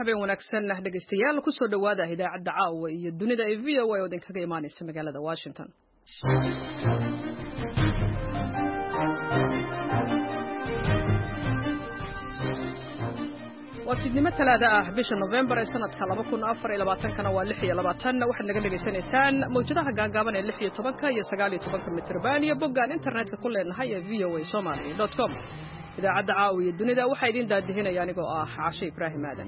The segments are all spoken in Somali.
habeen wanaagsan dhegeystayaal ku soo dhawaada idaacadda caawa iyo dunida ee VOA oo idinkaga imaanaysa magaalada Washington. وفيدني مثلا ده بيش نوفمبر سنة 2024 كان واللحية 20 واحد نقدر نجسنسان موجودة جاجابنا اللحية طبقة يسقالي طبقة متربانية بقى الإنترنت كله إنها voasomali.com إذا عاد عاوي الدنيا ده وحيدين ده هنا يعني جو عشي إبراهيم آدم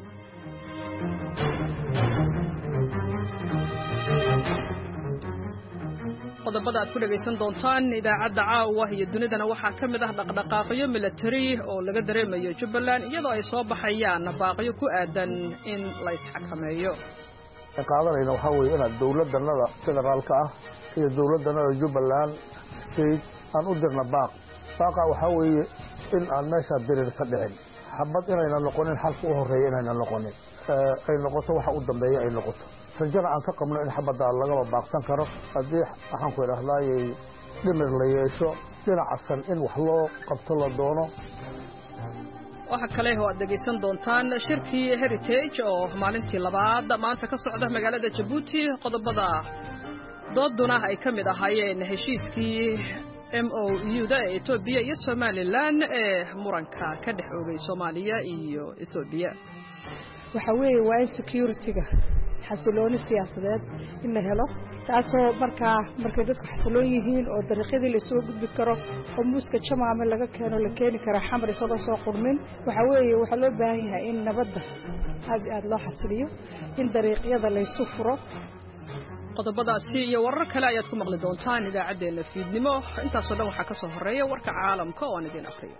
qodobada aad ku dhageysan doontaan idaacadda caawa iyo dunidana waxaa ka mid ah dhaqdhaqaaqyo military oo laga dareemayo Jubbaland iyadoo ay soo baxayaan baaqyo ku aadan in la isxakameeyo qaadanayna waxa weeye in dawladdanada federaalka ah iyo dawladdanada Jubbaland state aan u dirna baaqa waxa weeye in aan meesha dirir ka dhicin xabad inayna noqonin xalka u horeeya inayna noqonin ay noqoto waxa u dambeeya ay noqoto rajana aan ka qabno in xabada laga baaqsan karo hadii waxaan ku idhaahdayay dhimir la yeesho dhinacasan in wax loo qabto la doono waxa kale oo aad dhageysan doontaan shirkii Heritage oo maalintii labaad maanta ka socda magaalada Djibouti qodobada dooduna ay ka mid ahaayeen heshiiskii MOU-da Ethiopia iyo Somaliland ee muranka ka dhex oogay Soomaaliya iyo Ethiopia waxa weeye waa security-ga xasilooni siyaasadeed in la helo taasoo markay dadku xasiloon yihiin oo dariiqadii la soo gudbi karo oo muuska jamaama laga keeni karo xamar isagoo soo qurmin waxa loo baahan yahay in nabadda aad loo xasiliyo in dariiqyada la isu furo qodobadaasi iyo warar kale ayaad ku maqli doontaan idaacadeena fiidnimo intaasoo dhan waxaa ka soo horeeya warka caalamka oo aan idin akhriyo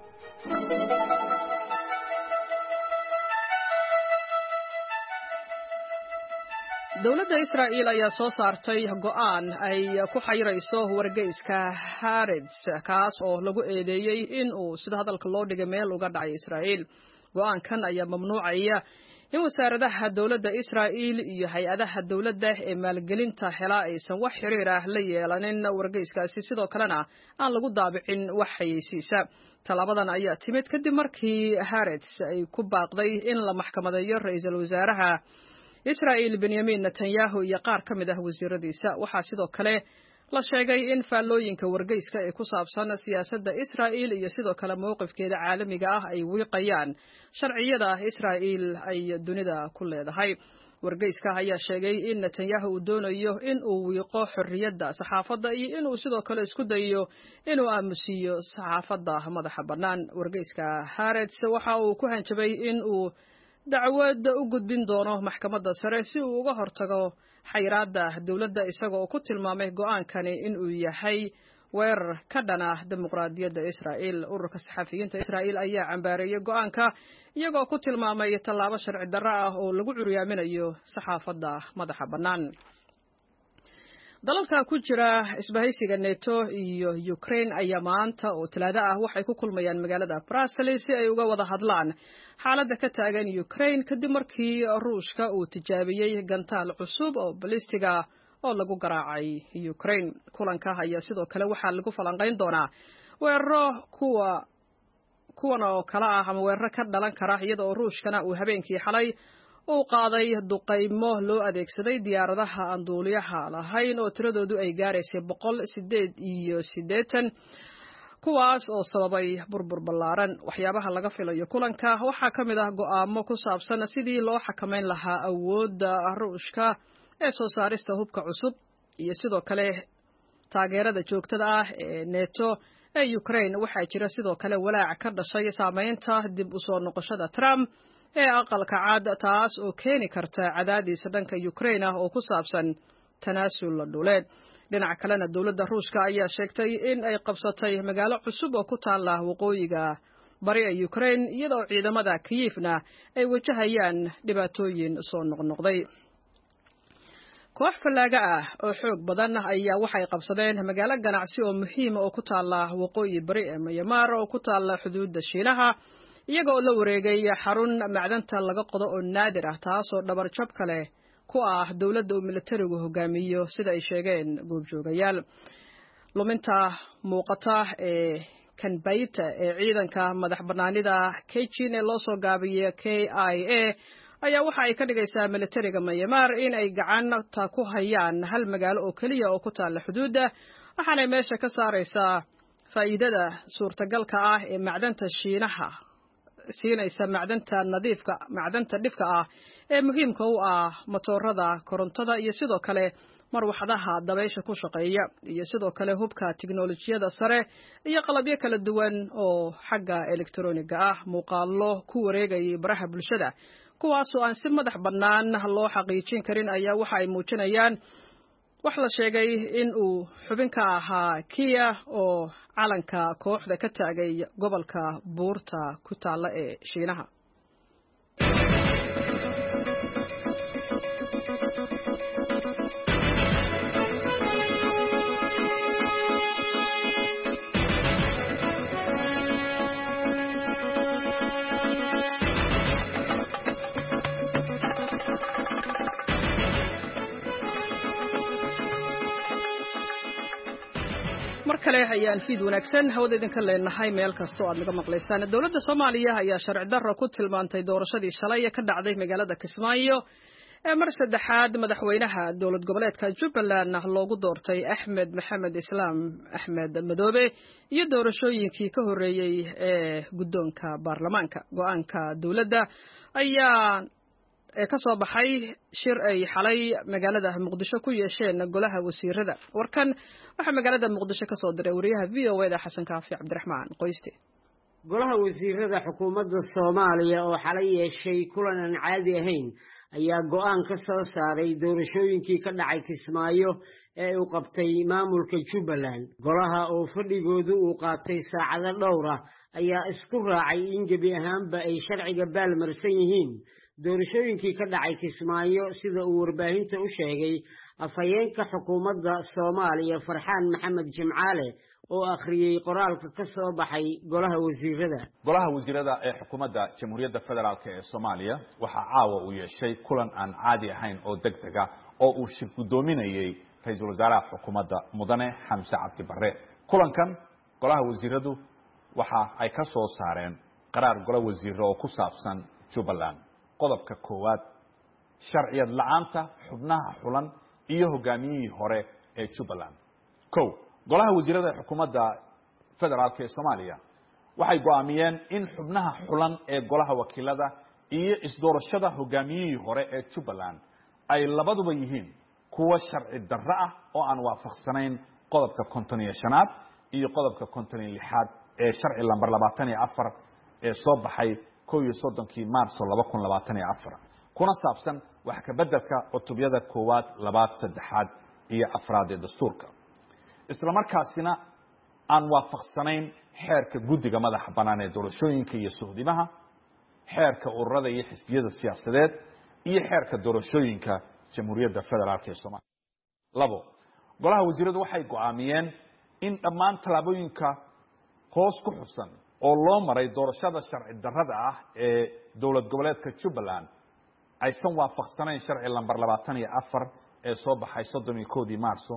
dawladda Israa'iil ayaa soo saartay go'aan ay ku xayrayso wargeyska Haaretz kaas oo lagu eedeeyay in uu sida hadalka loo dhigay meel uga dhacay Israa'iil go'aankan ayaa mamnuucaya in wasaaradaha dawladda Israa'iil iyo hay'adaha dawladda ee maalgelinta hela aysan wax xiriir ah la yeelanin wargeyskaasi sidoo kalena aan lagu daabicin wax xayeysiisa talabadan ayaa timid kadib markii Haaretz ay ku baaqday in la maxkamadeeyo ra'iisul wasaaraha Israa'iil Benjamin Netanyahu iyo qaar ka mid ah wasiiradiisa waxa sidoo kale la sheegay in faallooyinka wargeyska ee ku saabsan siyaasadda Israa'iil iyo sidoo kale mowqifkeeda caalamiga ah ay wiiqayaan sharciyada Israa'iil ay dunida ku leedahay wargeyska ayaa sheegay in Netanyahu uu doonayo in uu wiiqo xorriyadda saxaafadda iyo in uu sidoo kale isku dayo inuu aamusiyo saxaafadda madaxa bannaan wargeyska Haaretz waxa uu ku hanjabay in uu dacwad u gudbin doono maxkamadda sare si uu uga hortago xayiraadda dawladda isagoo ku tilmaamay go'aankani in uu yahay weerar ka dhana dimuqraadiyadda Israa'iil ururka saxafiyiinta Israa'iil ayaa cambaareeyay go'aanka iyagoo ku tilmaamay tallaabo sharci darro ah oo lagu curyaaminayo saxaafadda madaxa bannaan dalalka ku jira isbahaysiga NATO iyo Ukraine ayaa maanta oo Talaado ah waxay ku kulmayaan magaalada Brussels si ay uga wada hadlaan xaaladda ka taagan Ukraine kadib markii Ruushka uu tijaabiyay gantaal cusub oo balistiga oo lagu garaacay Ukraine kulanka ayaa sidoo kale waxa lagu falanqayn doonaa weeraro kuwan oo kala ah ama weeraro ka dhalan kara iyadoo Ruushkana uu habeenkii xalay uu qaaday duqaymo loo adeegsaday diyaaradaha aan duuliyaha lahayn oo tiradoodu ay gaaraysay 188 kuwaas oo sababay burbur ballaaran waxyaabaha laga filayo kulanka waxaa ka mid ah go'aamo ku saabsan sidii loo xakameyn lahaa awoodda Ruushka ee soo saarista hubka cusub iyo sidoo kale taageerada joogtada ah ee NATO ee Ukraine waxaa jira sidoo kale walaac ka dhashay saameynta dib u soo noqoshada Trump ee aqalka cad taas oo keeni karta cadaadis dhanka Ukraine oo ku saabsan tanaasul dhuleed dhinaca kalena dawladda Ruushka ayaa sheegtay in ay qabsatay magaalo cusub oo ku taala waqooyiga bari ee Ukraine iyadoo ciidamada Kyiv-na ay wajahayaan dhibaatooyin soo noqnoqday koox falaaga ah oo xoog badan ayaa waxay qabsadeen magaalo ganacsi oo muhiim ah oo ku taala waqooyi bari ee Myanmar oo ku taala xuduudda Shiinaha iyagoo la wareegay xarun macdanta laga qodo oo naadir ah taas oo dhabar jab kale ku ah dawladda uu militarigu hogaamiyo sida ay sheegeen goobjoogayaal luminta muuqata ee Kanbayta ee ciidanka madax bannaanida Kachin ee loo soo gaabiyay KIA ayaa waxa ay ka dhigaysaa militariga Myanmar in ay gacanta ku hayaan hal magaalo oo kaliya oo ku taala xuduudda, waxaana meesha ka saaraysaa faa'iidada suurtagalka ah ee macdanta Shiinaha siinaysa macdanta dhifka ah ee muhiimka u ah matoorada korontada iyo sidoo kale marwaxadaha dabaysha ku shaqeeya iyo sidoo kale hubka tiknoolajiyada sare iyo qalabyo kala duwan oo xagga elektarooniga ah. Muuqaallo ku wareegay baraha bulshada kuwaas oo aan si madax bannaan loo xaqiijin karin ayaa waxa ay muujinayaan wax la sheegay in uu xubin ka ahaa Kia oo calanka kooxda ka taagay gobolka buurta ku taala ee Shiinaha. markale ayaan fiid wanaagsan hawada idinka leenahay meel kasta oo aad naga maqlaysaan. Dawladda Soomaaliya ayaa sharci darro ku tilmaantay doorashadii shalay ka dhacday magaalada Kismaayo ee mar saddexaad madaxweynaha dowlad goboleedka Jubbaland loogu doortay Axmed Maxamed Islaam Axmed Madoobe iyo doorashooyinkii ka horeeyay ee guddoonka baarlamaanka. Go'aanka dawladda ayaa ka soo baxay shir ay xalay magaalada Muqdisho ku yeesheen golaha wasiirada. Warkan waxa magaalada Muqdisho ka soo diray wariyaha VOA Xasan Kaafi Cabdiraxmaan Qoyste. golaha wasiirada xukuumadda Soomaaliya oo xalay yeeshay kulan aan caadi ahayn ayaa go'aan ka soo saaray doorashooyinkii ka dhacay Kismaayo ee uu qabtay maamulka Jubbaland. Golaha oo fadhigoodu uu qaatay saacado dhowr ah ayaa isku raacay in gebi ahaanba ay sharciga baalmarsan yihiin doorashooyinkii ka dhacay Kismaayo sida uu warbaahinta u sheegay afhayeenka xukuumadda Soomaaliya Farxaan Maxamed Jimcaale oo akhriyay qoraalka ka soo baxay golaha wasiirada ee xukuumadda Jamhuuriyadda Federaalka ee Soomaaliya waxa caawa uu yeeshay kulan aan caadi ahayn oo degdeg ah oo uu shir gudoominayay ra'iisul wasaaraha xukuumadda Mudane Xamse Cabdi Barre. Kulankan golaha wasiiradu waxa ay ka soo saareen qaraar golaha wasiirada oo ku saabsan Jubbaland. qodobka koowaad sharciyad la'aanta xubnaha xulan iyo hogaamiyihii hore ee Jubbaland. golaha wasiirada xukuumadda federaalka ee Soomaaliya waxay go'aamiyeen in xubnaha xulan ee golaha wakiilada iyo isdoorashada hogaamiyihii hore ee Jubbaland ay labaduba yihiin kuwa sharci darro ah oo aan waafaqsanayn qodobka 55 iyo qodobka 56 ee sharci lambar 24 ee soo baxay 31 Maarso 2024 kuna saabsan wax ka beddelka cutubiyada 1, 2, 3 iyo 4 ee dastuurka. isla markaasina aan waafaqsanayn xeerka guddiga madaxa bannaan ee doorashooyinka iyo suhdimaha, xeerka ururada iyo xisbiyada siyaasadeed iyo xeerka doorashooyinka Jamhuuriyadda Federaalka ee Soomaaliya. golaha wasiiradu waxay go'aamiyeen in dhammaan talaabooyinka hoos ku xusan oo loo maray doorashada sharci darrada ah ee dowlad goboleedka Jubbaland aysan waafaqsanayn sharci lambar 24 ee soo baxay 31 Maarso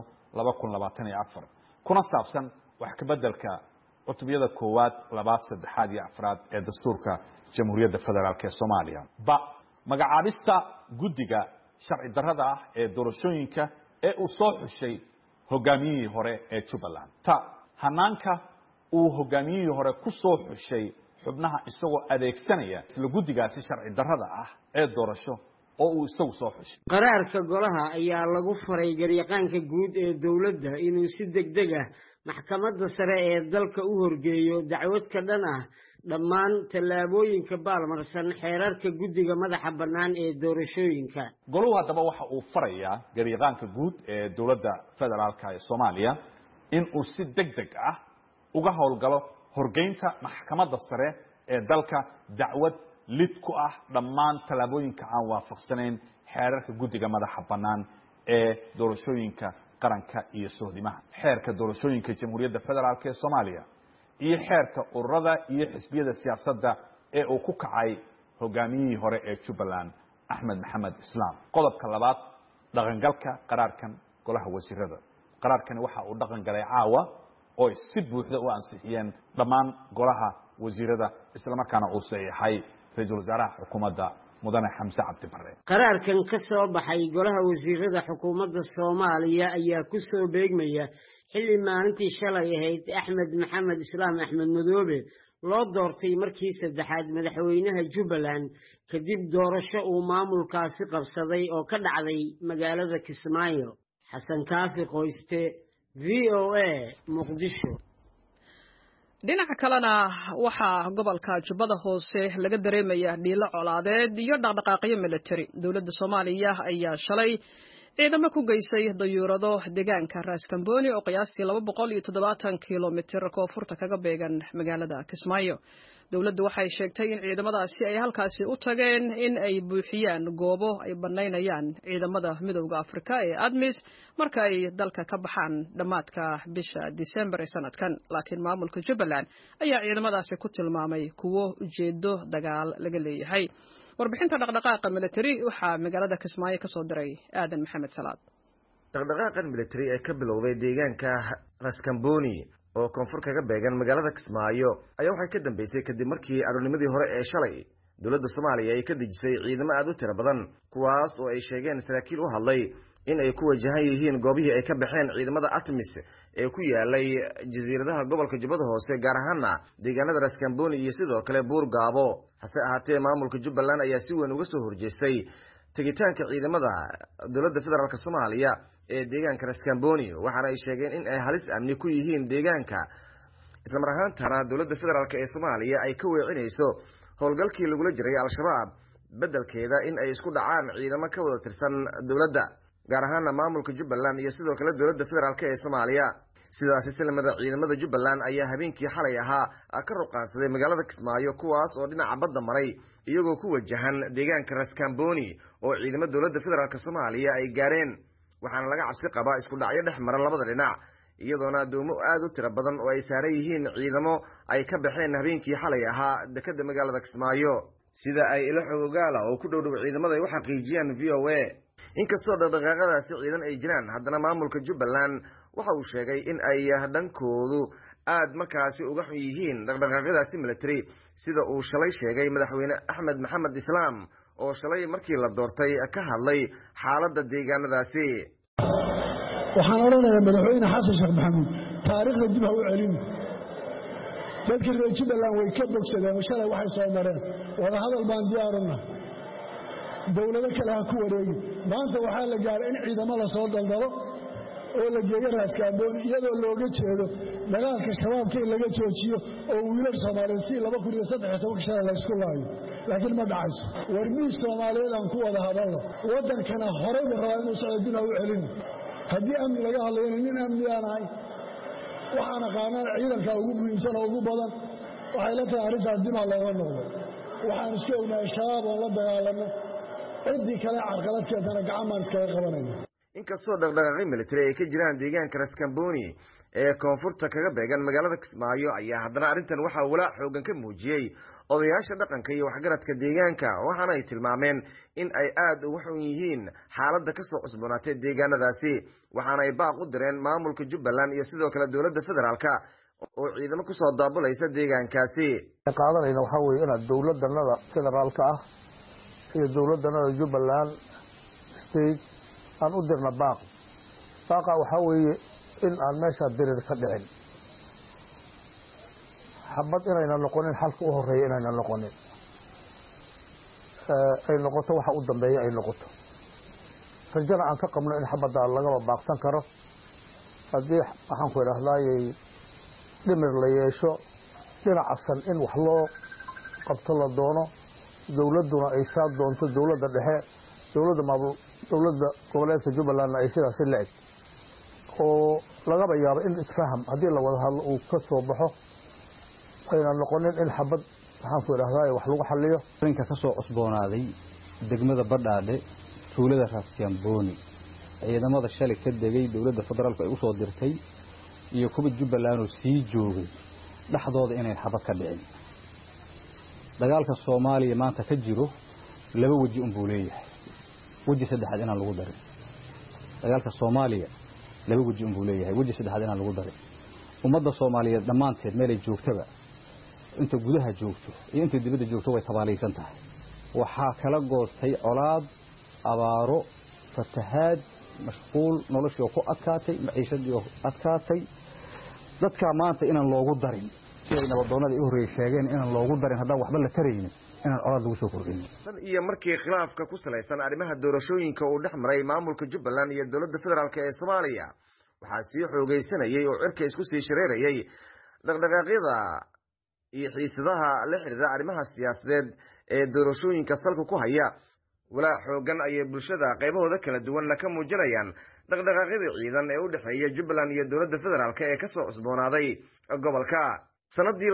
2024 kuna saabsan wax ka beddelka cutubiyada 1, 2, 3 iyo 4 ee dastuurka Jamhuuriyadda Federaalka ee Soomaaliya. magacaabista guddiga sharci darrada ah ee doorashooyinka ee uu soo xushay hogaamiyihii hore ee Jubbaland. hanaanka uu hogaamiyihii hore ku soo xushay xubnaha isagoo adeegsanaya isla guddigaasi sharci darrada ah ee doorasho oo uu isagu soo xushay. qaraarka golaha ayaa lagu faray garyaqaanka guud ee dawladda inuu si degdeg ah maxkamadda sare ee dalka u horgeeyo dacwad ka dhan ah dhammaan tallaabooyinka baalmarsan xeerarka guddiga madaxa bannaan ee doorashooyinka. goluhu haddaba waxa uu farayaa garyaqaanka guud ee dowladda federaalka ee Soomaaliya in uu si degdeg ah uga howlgalo horgeynta maxkamadda sare ee dalka dacwad lid ku ah dhammaan tallaabooyinka aan waafaqsanayn xeerarka guddiga madaxa bannaan ee doorashooyinka qaranka iyo suhdimaha, xeerka doorashooyinka Jamhuuriyadda Federaalka ee Soomaaliya iyo xeerka ururada iyo xisbiyada siyaasadda ee uu ku kacay hogaamiyihii hore ee Jubbaland Axmed Maxamed Islaam. qodobka 2 dhaqangalka qaraarkan golaha wasiirada. qaraarkani waxa uu dhaqan galay caawa oo si buuxda u ansixiyeen dhammaan golaha wasiirada isla markaana uu saxiixay ra'iisul wasaaraha xukuumadda mudane xamse cabdi barre. qaraarkan ka soo baxay golaha wasiirada xukuumadda Soomaaliya ayaa ku soo beegmaya xilli maalintii shalay ahayd Axmed Maxamed Islaam Axmed Madoobe loo doortay markii saddexaad madaxweynaha Jubbaland kadib doorasho uu maamulkaasi qabsaday oo ka dhacday magaalada Kismaayo. Xasan Kaafi Qoyste, VOA, Muqdisho. dhinaca kalena waxaa gobolka Jubbada Hoose laga dareemayaa dhiilo colaadeed iyo dhaqdhaqaaqyo military. Dowladda Soomaaliya ayaa shalay ciidamo ku geysay dayuurado deegaanka Ras Kamboni oo qiyaastii 270 kiiloomitir koonfurta kaga beegan magaalada Kismaayo. Dowladdu waxay sheegtay in ciidamadaasi ay halkaasi u tageen in ay buuxiyaan goobo ay banaynayaan ciidamada Midowga Afrika ee ADMIS marka ay dalka ka baxaan dhamaadka bisha December ee sanadkan. Laakiin maamulka Jubbaland ayaa ciidamadaasi ku tilmaamay kuwo ujeedo dagaal laga leeyahay. warbixinta dhaqdhaqaaqa military waxaa magaalada Kismaayo ka soo diray Aadan Maxamed Salaad. dhaqdhaqaaqan military ee ka bilowday deegaanka Ras Kamboni oo koonfur kaga beegan magaalada Kismaayo ayaa waxay ka dambeysay kadib markii aronimadii hore ee shalay dowladda Soomaaliya ay ka dejisay ciidamo aad u tiro badan kuwaas oo ay sheegeen saraakiil u hadlay in ay ku wajahan yihiin goobihii ay ka baxeen ciidamada ATMIS ee ku yaalay jasiiradaha gobolka Jubbada Hoose gaar ahaan deegaanada Ras Kamboni iyo sidoo kale Buur Gaabo. hase ahaatee maamulka Jubbaland ayaa si weyn uga soo horjeestay tegitaanka ciidamada dowladda federaalka Soomaaliya ee deegaanka Ras Kamboni waxaana ay sheegeen in ay halis amni ku yihiin deegaanka isla mar ahaantaana dowladda federaalka ee Soomaaliya ay ka weecinayso howlgalkii lagula jiray al-shabaab bedelkeeda in ay isku dhacaan ciidamo ka wada tirsan dowladda gaar ahaan maamulka Jubbaland iyo sidoo kale dowladda federaalka ee Soomaaliya. sidaas islamada ciidamada Jubbaland ayaa habeenkii xalay ahaa ka ruqaansaday magaalada Kismaayo kuwaas oo dhinaca badda maray iyagoo ku wajahan deegaanka Ras Kamboni oo ciidamada dowladda federaalka Soomaaliya ay gaareen waxaana laga cabsi qabaa isku dhacyo dhex mara labada dhinac iyadoona doomo aad u tiro badan oo ay saaran yihiin ciidamo ay ka baxeen habeenkii xalay dekada magaalada Kismaayo sida ay ila xogaala oo ku dhowdhow ciidamada ay u xaqiijiyaan VOA. inkastoo dhaqdhaqaaqadaasi ciidan ay jiraan haddana maamulka Jubbaland waxa uu sheegay in ay dhankoodu aad markaasi uga xun yihiin dhaqdhaqaaqyadaasi military sida uu shalay sheegay madaxweyne Axmed Maxamed Islaam oo shalay markii la doortay ka hadlay xaaladda deegaanadaasi. waxaan oranayaa madaxweyne xasan sheekh maxamuud taariikhda dib ha u celin dadka reer Jubbaland way ka bogsadeen shalay waxay soo mareen wada hadal baan diyaarina dowlado kale ha ku wareegi maanta waxaa la gaaray in ciidamo la soo daldalo oo la geeyo Ras Kamboni iyadoo looga jeedo dagaalka shabaabka in laga joojiyo oo wiilal Soomaaliyeed si 2013 shalay la isku laayo laakiin ma dhacayso warmii Soomaaliyeed aan ku wada hadalno wadankana horey u rabaa inuu socodina u celin haddii amni laga hadlayo nin amni aan ahay waxaan aqaanaa ciidanka ugu muhiimsan oo ugu badan waxay la tahay arrintaas dib looga noqdo waxaan isku ognahay shabaab oo la dagaalano ciddii kale carqaladkeedana gacan baan iskaga qabanayna. inkastoo dhaqdhaqaaqyo military ay ka jiraan deegaanka Ras Kamboni ee koonfurta kaga beegan magaalada Kismaayo ayaa haddana arrintan waxaa walaac xoogan ka muujiyey odayaasha dhaqanka iyo waxgaradka deegaanka waxaana ay tilmaameen in ay aad uga xun yihiin xaaladda ka soo cusboonaatay deegaanadaasi waxaana ay baaq u direen maamulka Jubbaland iyo sidoo kale dowladda federaalka oo ciidamo ku soo daabulaysa deegaankaasi. qaadanayna waxa weeye in dowladdanada federaalka iyo dowladdanada Jubbaland state aan u dirna baaqa waxa weeye in aan meesha dirir ka dhicin xabad inayna noqonin xalka u horeeya inayna noqonin ay noqoto waxa u dambeeya ay noqoto rajana aan ka qabno in xabadda lagaba baaqsan karo haddii waxaan ku idhaahdayay dhimir la yeesho dhinacsan in wax loo qabto la doono dowladduna ay saa doonto dowladda dhexe dowladda goboleedka Jubbalandna ay sidaasi leeg oo lagaba yaabo in isfaham haddii la wada hadlo uu ka soo baxo ayna noqonin in xabad waxaan ku idhaahdaa wax lagu xalliyo. arrinka ka soo cusboonaaday degmada Badhaadhe tuulada Ras Kamboni ciidamada shalay ka degay dowladda federaalka ay u soo dirtay iyo kuwa Jubbaland oo sii joogay dhaxdooda inay xabad ka dhicin. dagaalka Soomaaliya maanta ka jiro laba waji buu leeyahay waji saddexaad inaan lagu darin dagaalka Soomaaliya laba waji buu leeyahay waji saddexaad inaan lagu darin ummadda Soomaaliyeed dhamaanteed meel ay joogtaba inta gudaha joogto iyo inta dibadda joogto way tabaalaysan tahay waxaa kala goostay colaad abaaro fatahaad mashquul noloshii ku adkaatay maciishadii adkaatay dadka maanta inaan loogu darin siday nabadoonnada u horeeyay sheegeen inaan loogu darin haddaan waxba la taraynin inaan colaad lagu soo kordhin tan iyo markii khilaafka ku salaysan arrimaha doorashooyinka uu dhex maray maamulka Jubbaland iyo dowladda federaalka ee Soomaaliya waxaa sii xoogaysanayay oo cirka isku sii shareerayay dhaqdhaqaaqyada iyo xiisadaha la xiriira arrimaha siyaasadeed ee doorashooyinka salka ku haya walaa xoogan ayay bulshada qaybahooda kala duwan la ka muujinayaan dhaqdhaqaaqyada ciidan ee u dhaxeeya Jubbaland iyo dowladda federaalka ee ka soo cusboonaaday gobolka sanadii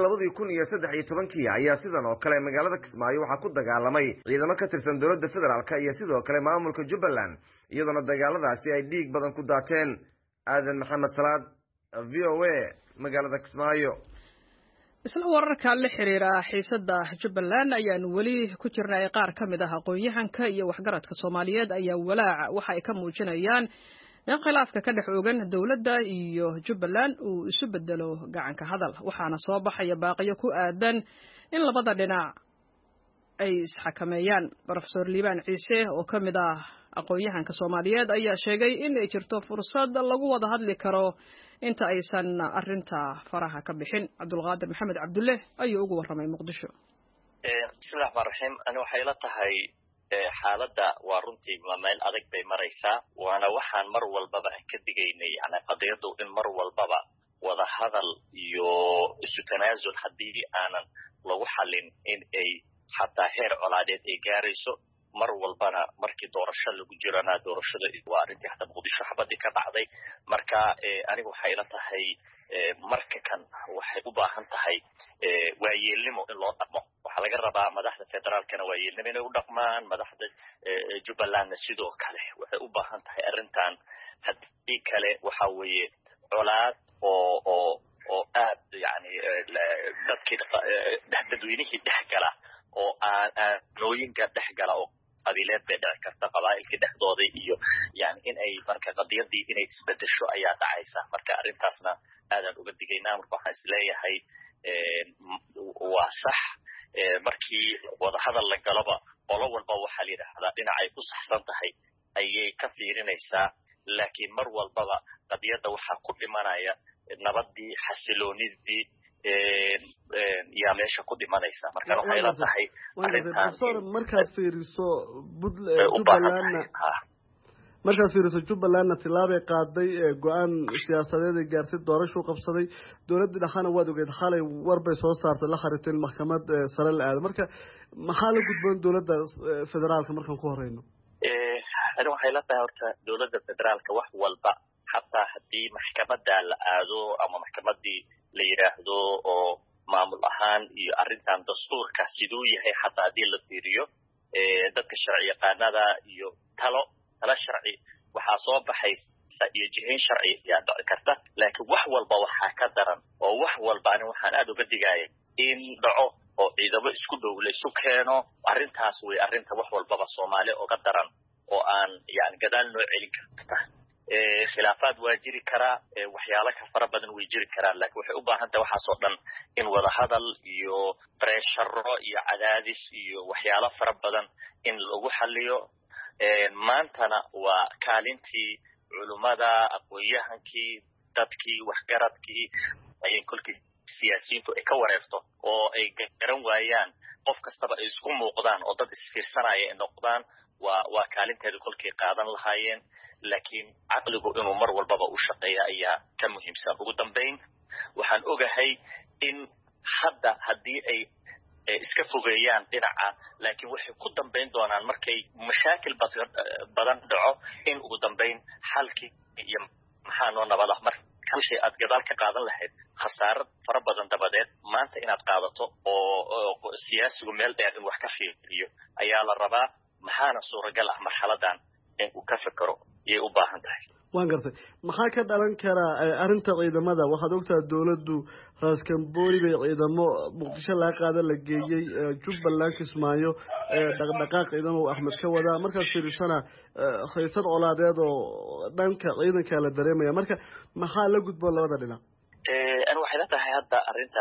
2013 ayaa sidan oo kale magaalada Kismaayo waxaa ku dagaalamay ciidamo ka tirsan dowladda federaalka iyo sidoo kale maamulka Jubbaland iyadoo dagaaladaasi ay dhiig badan ku daateen aadan maxamed salaad VOA magaalada Kismaayo isla wararka la xiriira xiisada Jubbaland ayaan wali ku jirnay qaar kamid ah aqoon-yahanka iyo waxgaradka Soomaaliyeed ayaa walaac waxa ay ka muujinayaan in khilaafka ka dhex oogan dawladda iyo Jubbaland uu isu bedelo gacanka hadal waxaana soo baxaya baaqiyo ku aadan in labada dhinac ay isxakameeyaan Professor Liibaan Ciise oo kamid ah aqoon-yahanka Soomaaliyeed ayaa sheegay in ay jirto fursad lagu wada hadli karo inta aysan arinta faraha ka bixin Cabdulqaadir Maxamed Cabdulle ayuu ugu waramay Muqdisho bismillaahir rahmaanir rahiim ana waxay la tahay xaaladda waa runtii meel adag bay maraysaa waana waxaan mar walbaba ka digaynay yani qadiyadu in mar walbaba wada hadal iyo isu tanaasul hadii aanan lagu xalin in ay xataa heer colaadeed ay gaarayso mar walbana markii doorasho lagu jirana doorashada waa arintii hadda Muqdisho xabadii ka dhacday marka anigu waxay la tahay marka kan waxay u baahan tahay waayeelnimo in loo dhaqmo waxa laga rabaa madaxda federaalkana waayeelnimo inay u dhaqmaan madaxda Jubbaland sidoo kale waxay u baahan tahay arintan hadii kale waxa weeye colaad oo aad yani dadkii dadweynihii dhexgala oo aan nooyinka dhexgala oo qabiileed bay dhici karta qabaa'ilkii dhexdooda iyo yani in ay marka qadiyadii inay isbedesho ayaa dhacaysa marka arintaasna aadan uga digaynaa marka waxaan isleeyahay waa sax markii wada hadal la galaba qolo walba waxaa la yidhaahdaa dhinacay ku saxsan tahay ayay ka fiirinaysaa laakiin mar walbaba qadiyadda waxaa ku dhimanaya nabadii xasiloonidii yaa meesha ku dhimanaysa marka waxay la tahay markaad fiiriso Jubbaland tilaabay qaaday go'aan siyaasadeed ee gaartay doorasho qabsaday dawladda dhaxana waad ogeed xalay warbay soo saartay la xariirtay maxkamad sare la aado marka maxaa la gudboon dawladda federaalka markaan ku horeyno ana waxay la tahay horta dawladda federaalka wax walba hatta hadii maxkamadda la aado ama maxkamadii la yiraahdo oo maamul ahaan iyo arintan dastuurka sidoo yahay hatta hadii la fiiriyo dadka sharci yaqaanada iyo talo sharci waxa soo baxaysa iyo jihayn sharci yaa dhici karta laakiin wax walba waxa ka daran oo wax walba ani waxaan aad uga digayay in dhaco oo ciidamo isku dhow la isu keeno arintaas way arinta wax walba Soomaali oo ka daran oo aan yani gadaal noo celin karta khilaafaad waa jiri karaa waxyaalo ka fara badan way jiri karaan laakiin waxay u baahan tahay waxaas oo dhan in wada hadal iyo pressure iyo cadaadis iyo waxyaalo fara badan in lagu xalliyo maantana waa kaalintii culimada aqoon-yahankii dadkii waxgaradkii ay kulkii siyaasiyiintu ay ka wareerto oo ay garan waayaan qof kastaba ay isku muuqdaan oo dad isfiirsanaya ay noqdaan waa kaalinteeda kulkii qaadan lahaayeen laakiin aqligu inuu mar walbaba u shaqeeyo ayaa ka muhiimsan ugu dambeyn waxaan ogahay in hadda hadii ay iska fogeeyaan dhinaca laakiin waxay ku dambeyn doonaan markay mashaakil badan dhaco in ugu dambeyn xalki iyo maxaa noo nabada markii aad gadaal ka qaadan lahayd khasaarad fara badan dabadeed maanta inaad qaadato oo siyaasigu meel dheer in wax ka fiiriyo ayaa la rabaa maxaana suuragal ah marxaladan in uu ka fikiro iyay u baahan tahay waan gartay maxaa ka dhalan kara arinta ciidamada waxaad ogtahay dawladdu Raaskambooni bay ciidamo Muqdisho la qaada la geeyay Jubbaland Kismaayo dhaqdhaqaaq ciidamo Axmed ka wada markaas fiirsana xiisad colaadeed oo dhanka ciidanka la dareemaya marka maxaa la gudboon labada dhinac ana waxay la tahay hadda arintan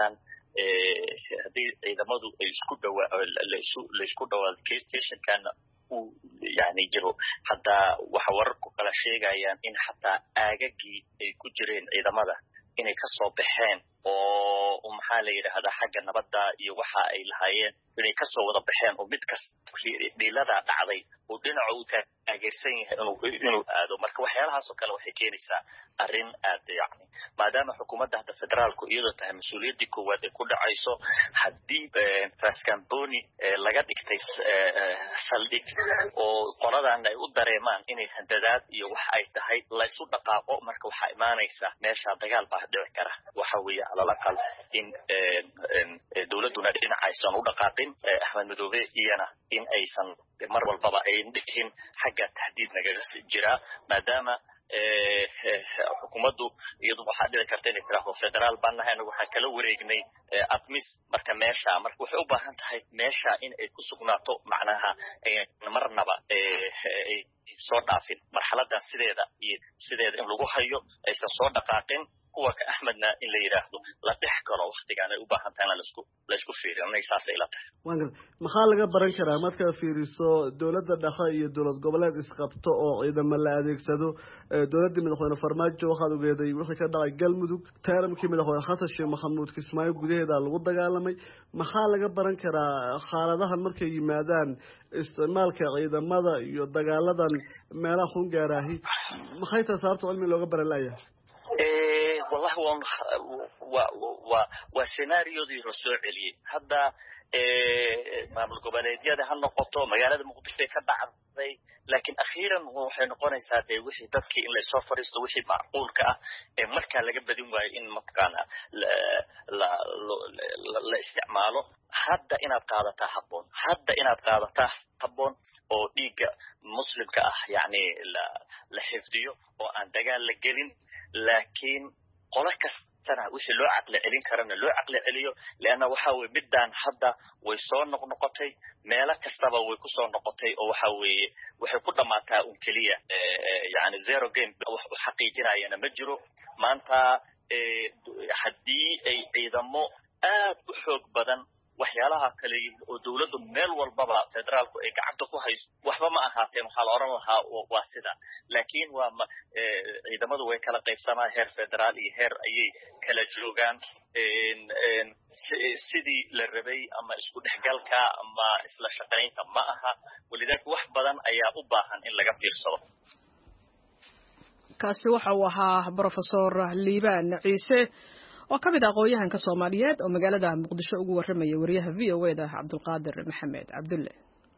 haddii ciidamadu ay laysku dhawaado stationkana uu yani jiro hadda waxa wararku kala sheegayaan in xataa aagagii ay ku jireen ciidamada inay ka soo baxeen oo maxaa la yidhaahdaa xagga nabadda iyo waxa ay lahaayeen inay ka soo wada baxeen oo mid kasta dhiilada dhacday oo dhinaca uu taageersan yahay inuu aado marka waxyaalahaas oo kale waxay keenaysaa arrin aad yani maadaama xukuumadda hadda federaalku iyadoo tahay mas-uuliyaddii koowaad ay ku dhacayso haddii Raskamboni laga dhigtay saldhig oo qoladan ay u dareemaan inay handadaad iyo wax ay tahay la isu dhaqaaqo marka waxaa imaanaysa meesha dagaal baa dhici kara waxa weeye alal aqal in dawladuna dhinaca aysan u dhaqaaqin Axmed Madoobe iyana in aysan mar walbaba ay dhihin xagga tahdiid nagaga jira maadaama xukuumaddu iyadu waxaa dhici karta inay tiraahdo federaal baan nahay anagu waxaan kala wareegnay admis marka meesha marka waxay u baahan tahay meesha in ay ku sugnaato macnaha marnaba ay soo dhaafin marxaladan sideeda in lagu hayo aysan soo dhaqaaqin kuwa ka Axmedna in la yiraahdo la dhex galo waqtigan ay u baahan tahay la isku fiiriyo inay saasay la tahay maxaa laga baran karaa marka fiiriso dawladda dhexe iyo dawlad goboleed isqabto oo ciidamo la adeegsado dawladda madaxweyne Farmaajo waxaad ogeeday wixii ka dhacay Galmudug taaramkii madaxweyne Xasan Sheekh Maxamuud Kismaayo gudaheeda lagu dagaalamay maxaa laga baran karaa xaaladahan markay yimaadaan isticmaalka ciidamada iyo dagaaladan meelaha xun gaarahay maxay tahay sababta cilmi looga baran lahayaa والله وسيناريودي رسول علي هذا maamul goboleedyada ha noqoto magaalada Muqdisho ka dhacday laakiin akhiiran waxay noqonaysaa wixii dadkii in la soo fariisto wixii macquulka ah ee marka laga badin waayo in markaana la isticmaalo hadda inaad qaadataa habboon oo dhiiga muslimka ah yani la xifdiyo oo aan dagaal la gelin laakiin qola kastana wixii loo caqli celin karana loo caqli celiyo leena waxa weey midaan hadda way soo noqnoqotay meelo kastaba way ku soo noqotay oo waxa weeye waxay ku dhamaataa kaliya yani zero game wax xaqiijinayana ma jiro maanta haddii ay ciidamo aad u xoog badan waxyaalaha kale oo dawladdu meel walbaba federaalku ay gacanta ku hayso waxba ma ahaateen waxa la oran lahaa waa sida laakiin waa ciidamadu way kala qaybsamaa heer federaal iyo heer ayay kala joogaan sidii la rabay ama isku dhexgalka ama isla shaqaynta ma aha walidaad wax badan ayaa u baahan in laga fiirsado kaasi waxa uu ahaa professor Liibaan Ciise oo ka mid ah aqoonyahanka Soomaaliyeed oo magaalada Muqdisho ugu warramaya wariyaha VOA-da Cabdulqaadir Maxamed Cabdulle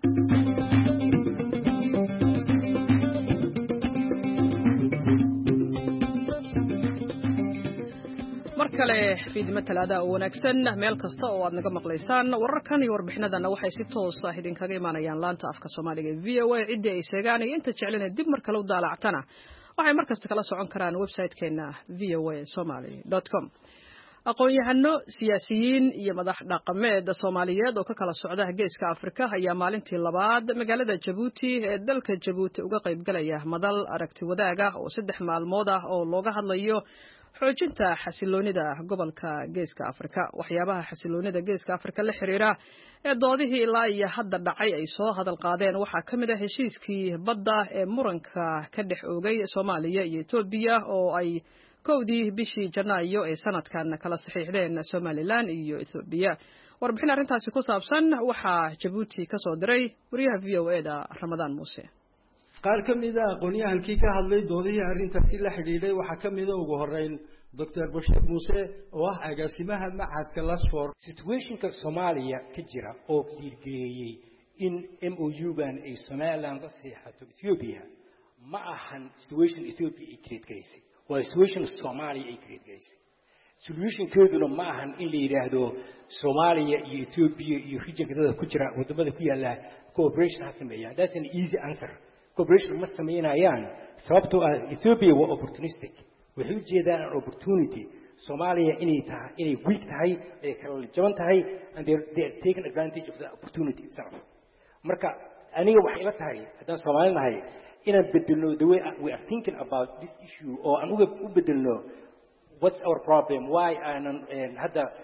markale fiidima talaada oo wanaagsan meel kasta oo aad naga maqlaysaan wararkan iyo warbixinadana waxay si toos ah idinkaga imaanayaan laanta afka Soomaaliga ee VOA cidii ay sheegaan inta jeclina dib mar kale u daalactana waxay markasta kala socon karaan website-keena voasomali.com aqoon-yahano siyaasiyiin iyo madax dhaqameed Soomaaliyeed oo ka kala socda geeska Afrika ayaa maalintii labaad magaalada Djibouti ee dalka Djibouti uga qayb galaya madal aragti wadaaga oo 3 maalmood ah oo looga hadlayo xoojinta xasiloonida gobolka geeska Afrika waxyaabaha xasiloonida geeska Afrika la xiriira ee doodihii ilaa iyo hadda dhacay ay soo hadal qaadeen waxa kamid ah heshiiskii badda ee muranka ka dhex oogay Soomaaliya iyo Itoobiya oo ay kowdii bishii Janaayo ee sanadkan kala saxiixdeen Somaliland iyo Itoobiya warbixin arrintaasi ku saabsan waxa Djibouti ka soo diray wariyaha VOA-da Ramadaan Muuse qaar ka mid ah aqoonyahankii ka hadlay doodihii arrintaasi la xidhiidhay waxa ka mid ah ugu horeyn Dr. Bashir Muuse oo ah agaasimaha macadka Lasfor situationka Soomaaliya ka jira oo diirgeeyay in MOU-gan ay Somaliland la saxiixato Ethiopia ma ahan situation Ethiopia ay create gareysay waa situation Soomaaliya ay create gareysay solution-keeduna ma ahan in la yiraahdo Soomaaliya iyo Ethiopia iyo regionka ku jira wadamada ku yaala cooperation ha sameeyaan that's an easy answer cooperation ma sameynayaan sababtoo ah Ethiopia waa opportunistic waxay u jeedaan opportunity Somalia inay weak tahay ay kala jaban tahay and they're taking advantage of the opportunity itself marka aniga waxay la tahay haddaan Soomaali nahay inaan bedelno the way we are thinking about this issue oo aan u bedelno what's our problem why and hadda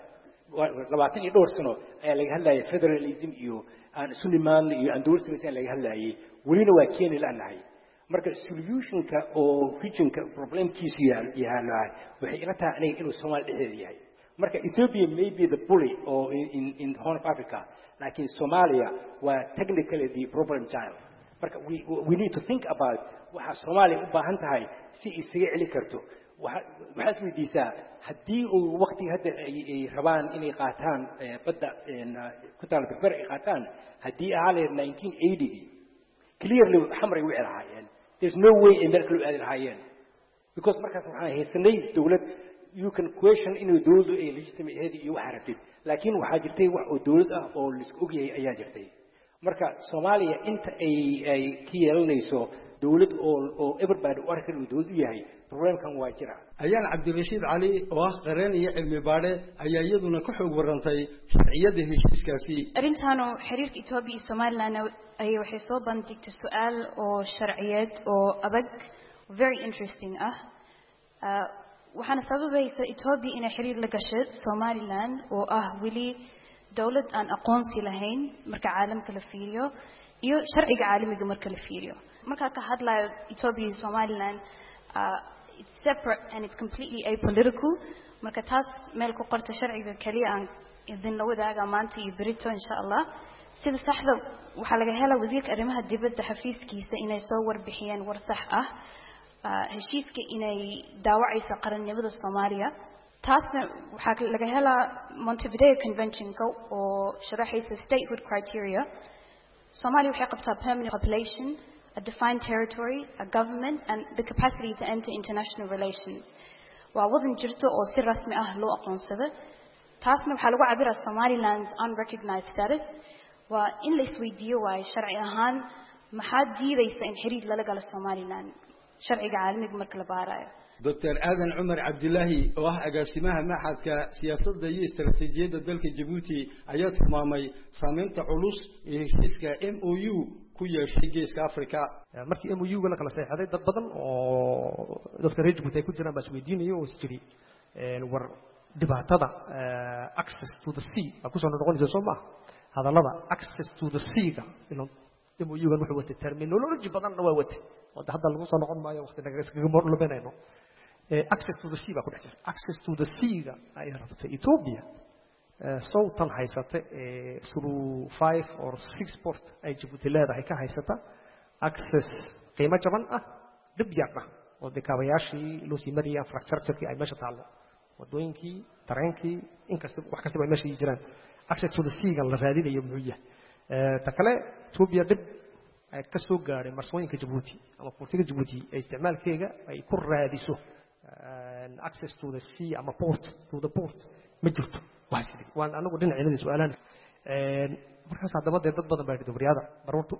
labaatan iyo dhowr sano ayaa laga hadlayay federalism iyo aan isu nimaadno iyo aan dowlad samaysan laga hadlayay welina waa keeni la'nahay marka solutionka oo regionka problemkiisu yahay waxay ila tahay aniga inuu Soomaaliya dhexdeeda yahay marka Ethiopia may be the bully or in the Horn of Africa laakiin Soomaaliya waa technically the problem child marka we need to think about waxa Soomaaliya u baahan tahay si isaga celi karto waxaas weydiisaa haddii uu waqtiga hadda ay rabaan inay qaataan badda ku taal berber ay qaataan haddii ahaale 1980 clearly xamray wixii lahaayeen there's no way in meel kale aadi lahaayeen because markaas waxaan haysanay dawlad you can question inuu dawladdu ay legitimate ahayd iyo waxa rabtid laakiin waxaa jirtay wax oo dawlad ah oo la isku ogyahay ayaa jirtay marka Soomaaliya inta ay ka yeelanayso dawlad oo everybody u arkan inuu dawlad u yahay problemkan waa jira ayaan Cabdirashiid Cali oo ah qareen iyo cilmi baare ayaa iyaduna ka xoog warantay sharciyada heshiiskaasi arintan oo xiriirka Itoobiya iyo Soomaaliland ay waxay soo bandhigtay su'aal oo sharciyeed oo adag very interesting waxaana sababaysa Itoobiya inay xiriir la gashay Soomaaliland oo ah wili dawlad aan aqoonsi lahayn marka caalamka la fiiriyo iyo sharciga caalamiga marka la fiiriyo marka ka hadlayo Ethiopia and Somaliland it's separate and it's completely apolitical marka taas meel ku qorta sharciga kaliya aan idin la wadaaga maanta iyo berito insha Allah sida saxda waxa laga helaa wasiirka arrimaha dibadda xafiiskiisa inay soo warbixiyeen war sax heshiiska inay daawacaysa qarannimada Soomaaliya taasna waxa laga helaa Montevideo Convention oo sharaxaysa statehood criteria Somalia waxay qabtaa permanent population a defined territory, a government, and the capacity to enter international relations. ووضن جرته أو سر رسمي لو أقنصده. تاسنا بحلقة عبارة Somaliland's unrecognized status. وإن لسويديو وشرعي أهان محد دي ليس إنحريد للقى للسوماليلاند شرعي عالمي مركل بارا. دكتور آذن عمر عبد الله واه أقاسمها معهد كسياسة دي استراتيجية دلك جيبوتي آيات مامي صامنت علوس إنشيسكا MOU كويا شيجيسكا أفريقيا markii MOU la kala saxaday dad badan oo dadka reer Djibouti ku jiraan bas weydiinayo oo isjiri war dhibaatada access to the sea ku soo noqonaysa Soomaa hadalada access to the sea ga MOU gan wuxuu watay terminology badan waa watay oo hadda lagu soo noqon maayo waqti naga iskaga mor labanayno access to the sea ba ku dhaxjir access to the sea ga ay rabtay Ethiopia sawtan haysata through 5 or 6 port ay Djibouti leedahay ka haysata access qiimo jaban dib yar oo dekaabayaashii loo sii mariyay infrastructure-kii ay meesha taalo wadooyinkii tareenkii inkasta wax kasta ay meesha jiraan access to the sea la raadinayo muxuu yahay ta kale Ethiopia dib ay ka soo gaaray marsooyinka Djibouti ama portiga Djibouti ay isticmaalkeega ay ku raadiso access to the sea ama port to the port ma jirto waan anagu dhinaceena su'aalaan markaas haddaba dad badan baa dhibiyada baroortu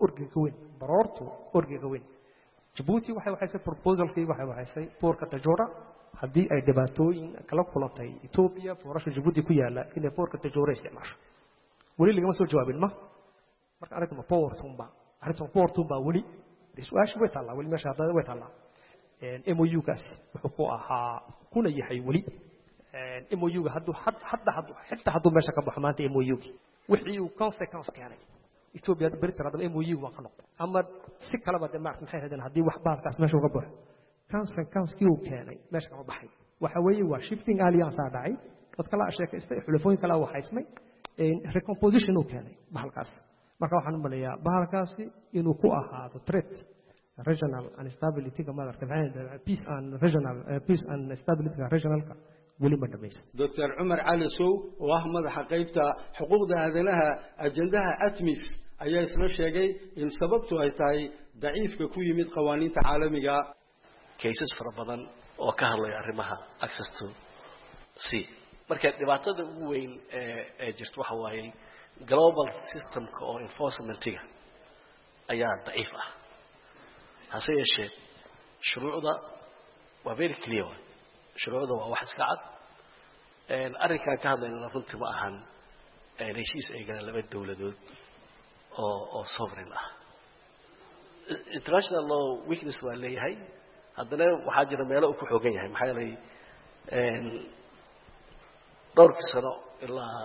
orgiga weyn Djibouti waxay waxay proposalkii waxay porka Tajora haddii ay dhibaatooyin kala kulantay Ethiopia porasha Djibouti ku yaala inay porka Tajora isticmaasho wali lagama soo jawaabin marka aragtay portumba wali su'aashu way taala wali meesha hadda way taala MOU kaas wuxuu ku ahaa kuna yahay wali MOU ga hadda meesha ka baxo maanta MOU wixii uu consequence keenay Ethiopia berita hadda MOU waa ka noqday ama si kala bad maxay haydeen hadii wax baadkaas meesha uga baxo consequence uu keenay meesha ka baxay waxa weeye waa shifting alliance dhacay dad kala sheekaystay xulafooyin kala waxa ismay recomposition uu keenay bahalkaas marka waxaan u maleeyaa bahalkaasi inuu ku ahaado threat regional and stability kama peace and regional peace and stability regional wali ma dhamaysan Dr. Umar Ali Sow oo ah madaxa qaybta xuquuqda aadanaha ajandaha ATMIS ayaa isla sheegay in sababtu ay tahay daciifka ku yimid qawaaniinta caalamiga cases fara badan oo ka hadlaya arrimaha access to sea marka dhibaatada ugu weyn ee jirto waxa waaye global system-ka oo enforcement-iga ayaa daciif hase yeeshee shuruucda waa very clear shuruucda waa wax iska cad arrinkan ka hadlayna runtii ma ahan heshiis ay galeen laba dawladood oo sovereign international law weakness waa leeyahay haddana waxaa jira meelo uu ku xoogan yahay maxaa yeelay dhowrkii sano ilaa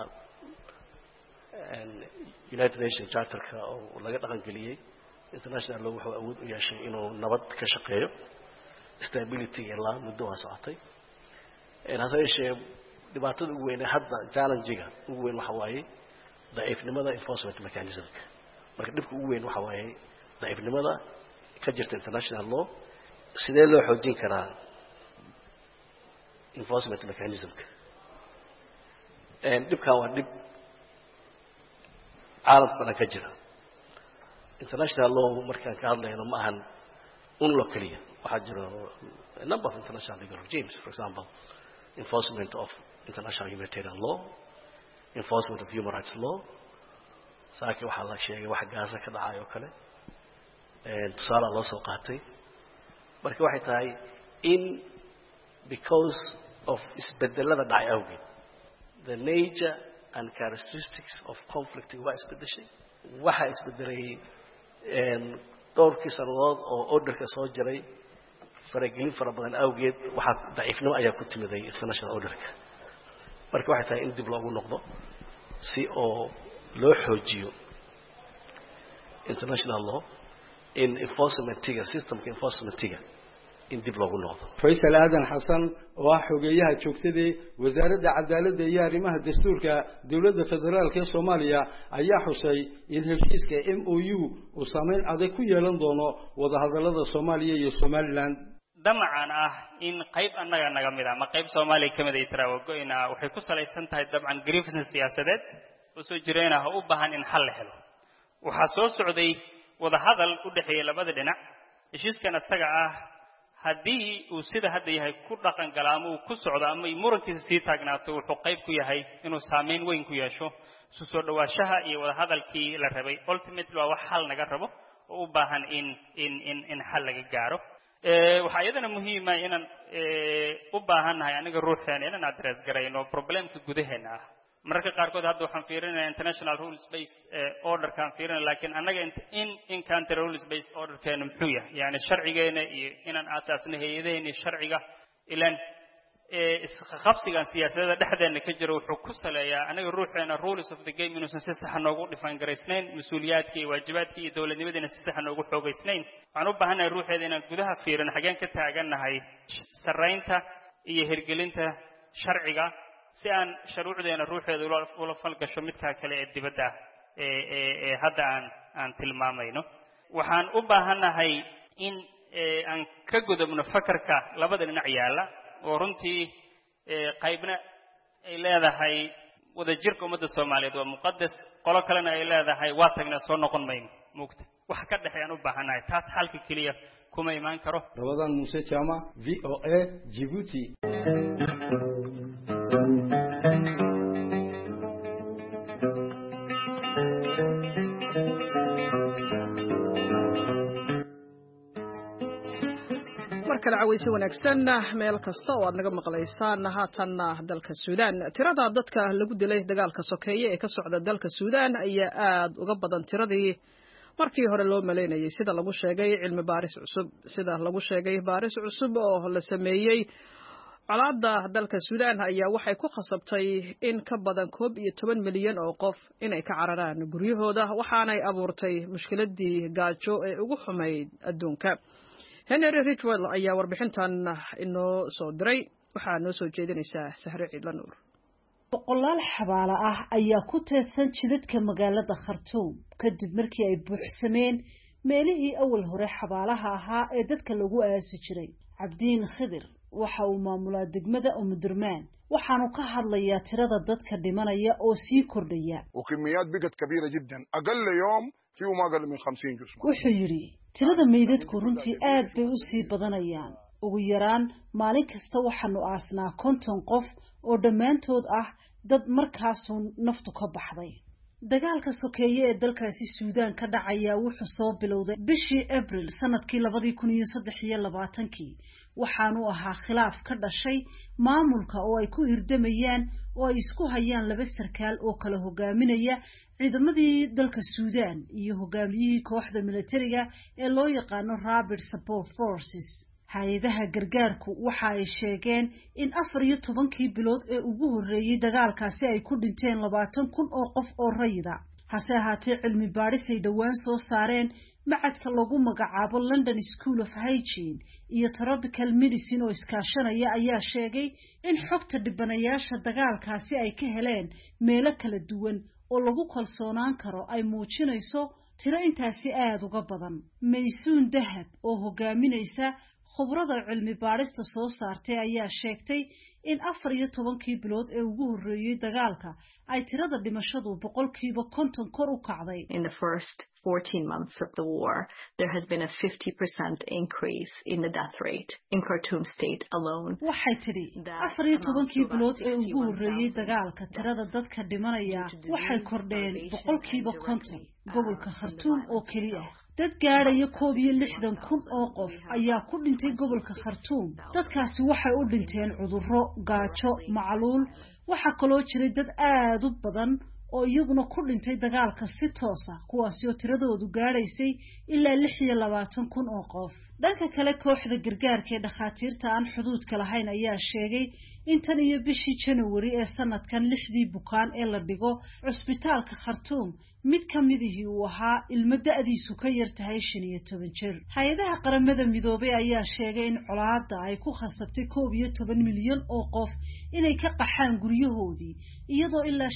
United Nations Charter-ka oo laga dhaqan geliyay international law wuxuu awood u yeeshay inuu nabad ka shaqeeyo stability ilaa muddo waa socotay hase yeeshee dhibaatada ugu weyn hadda challenge-ga ugu weyn waxa waaye daciifnimada enforcement mechanism-ka marka dhibka ugu weyn waxa waaye daciifnimada ka jirta international law sidee loo xoojin karaa enforcement mechanism-ka dhibkan waa dhib caalamka dhan ka jira international law markaan ka hadlayno ma ahan lo kaliya waxaa jira a number of international legal regimes, for example enforcement of international humanitarian law, enforcement of human rights law. saaki waxaa la sheegay wax gaasa ka dhacay oo kale tusaale loo soo qaatay marka waxay tahay in because of isbedelada dhacay awgeed the nature and characteristics of conflict waa isbedeshay waxa isbedelay dhowrkii sanadood oo orderka soo jiray faragelin fara badan awgeed waxa daciifnimo ayaa ku timiday international orderka marka waxay tahay in dib loogu noqdo si oo loo xoojiyo international law in enforcement-iga systemka enforcement-iga in dib loogu noqdo Faisal Aadan Xasan oo ah xogeyaha joogtay wasaaradda cadaaladda iyo arrimaha dastuurka dawladda federaalka ee Soomaaliya ayaa xusay in heshiiska MOU uu saameyn adag ku yeelan doono wada hadallada Soomaaliya iyo Somaliland damcan ah in qayb annaga naga mid ah ma qayb Soomaaliya kamid ay taraawgoyna waxay ku salaysan tahay dabcan grievances siyaasadeed oo soo jireenaha u baahan in xal la helo waxa soo socday wada hadal u dhaxeeya labada dhinac heshiiskan asaga ah haddii uu sida hadda yahay ku dhaqan galaamo uu ku socdo ama murankiisa sii taagnaato wuxuu qayb ku yahay inuu saameyn weyn ku yeesho soo dhawaashaha iyo wada hadalkii la rabay ultimately waa wax xal naga rabo oo u baahan in xal laga gaaro waxa iyadana muhiim ah inaan u baahanahay aniga ruuxeena inaan address garayno problemka gudaheena ah marka qaarkood hadda waxaan fiirinayaa international rules based order kan fiirinaa laakiin anaga in country rules based order keena muxuu yahay yani sharcigeena iyo inaan asaasno hay'adaheena sharciga ilaan isqabsigan siyaasadda dhexdeena ka jira wuxuu ku saleeyaa anaga ruuxeena rules of the game inuu si sax ah noogu dhifan garaysnayn mas'uuliyaadka iyo waajibaadka iyo dawladnimadana si sax ah noogu xoogaysnayn waxaan u baahanahay ruuxeeda inaan gudaha fiirino xageen ka taaganahay sarreynta iyo hirgelinta sharciga si aan shuruucdeena ruuxeeda ula falgasho midka kale ee dibadda ee hadda aan tilmaamayno waxaan u baahanahay in aan ka gudubno fakarka labada dhinac yaala oo runtii qaybna ay leedahay wada jirka ummadda Soomaaliyeed waa muqaddas qolo kalena ay leedahay waa tagna soo noqon mayno mugta wax ka dhaxayaan u baahanahay taas halka kaliya kuma iman karo Ramadan Muuse Chama VOA Djibouti markale cawaysi wanaagsan meel kasta oo aad naga maqlaysaan haatan dalka Suudaan tirada dadka lagu dilay dagaalka sokeeye ee ka socda dalka Suudaan ayaa aad uga badan tiradii markii hore loo maleynayay sida lagu sheegay cilmi baaris cusub oo la sameeyay colaadda dalka Suudaan ayaa waxay ku khasabtay in ka badan 11 milyan oo qof inay ka cararaan guryahooda waxaanay abuurtay mushkiladii gaajo ee ugu xumayd adduunka Henry Ridgwell ayaa warbixintan inoo soo diray waxaa noo soo jeedinaysaa Sahre Ciidlanuur boqolaal xabaalo ah ayaa ku teedsan jidadka magaalada Khartoum kadib markii ay buuxsameen meelihii awal hore xabaalaha ahaa ee dadka lagu aasi jiray Cabdiin Khidir waxa uu maamulaa degmada Umdurmaan waxaanu ka hadlayaa tirada dadka dhimanaya oo sii kordhaya وكميات بقت كبيرة جدا أقل يوم فيه ما أقل من 50 جسم wuxuu yiri tirada meydadku runtii aad bay u sii badanayaan ugu yaraan maalin kasta waxaanu aasnaa 50 qof oo dhammaantood ah dad markaas naftu ka baxday dagaalka sokeeye ee dalkaasi Suudaan ka dhacaya wuxuu soo bilowday bishii April sanadkii 2023 waxaanu ahaa khilaaf ka dhashay maamulka oo ay ku hirdamayaan oo ay isku hayaan laba sarkaal oo kala hogaaminaya ciidamadii dalka Suudaan iyo hogaamiyihii kooxda militariga ee loo yaqaano Rapid Support Forces hay-adaha gargaarku waxa ay sheegeen in 14 bilood ee ugu horreeyay dagaalkaasi ay ku dhinteen 20,000 oo qof oo rayida hase ahaatee cilmi baadhis ay dhowaan soo saareen macadka lagu magacaabo London School of Hygiene iyo Tropical Medicine oo iskaashanaya ayaa sheegay in xogta dhibanayaasha dagaalkaasi ay ka heleen meelo kala duwan oo lagu kalsoonaan karo ay muujinayso tiro intaasi aad uga badan Maysuun Dahab oo hogaaminaysa khubrada cilmi baadhista soo saartay ayaa sheegtay in 14 bilood ee ugu horreeyay dagaalka ay tirada dhimashadu 50% kor u kacday. In the first 14 months of the war, there has been a 50% increase in the death rate in Khartoum state alone. Waxay tiri 14 bilood ee ugu horreeyay dagaalka tirada dadka dhimanaya waxay kordheen 50% gobolka Khartoum oo kaliya. Dad gaadhaya 61,000 oo qof ayaa ku dhintay gobolka Khartoum. Dadkaasi waxay u dhinteen cudurro, gaajo, macluul. Waxa kaloo jiray dad aad u badan oo iyaguna ku dhintay dagaalka si toos ah kuwaasi oo tiradoodu gaadhaysay ilaa 26,000 oo qof. dhanka kale kooxda gargaarka ee dhakhaatiirta aan xuduudka lahayn ayaa sheegay in tan iyo bishii January ee sanadkan 6 bukaan ee la dhigo cusbitaalka Khartoum mid ka midihii uu ahaa ilmo da'diisu ka yar tahay 15 jir. Hay'adaha qaramada midoobay ayaa sheegay in colaadda ay ku khasabtay 12 milyan oo qof inay ka qaxaan guryahoodii iyadoo ilaa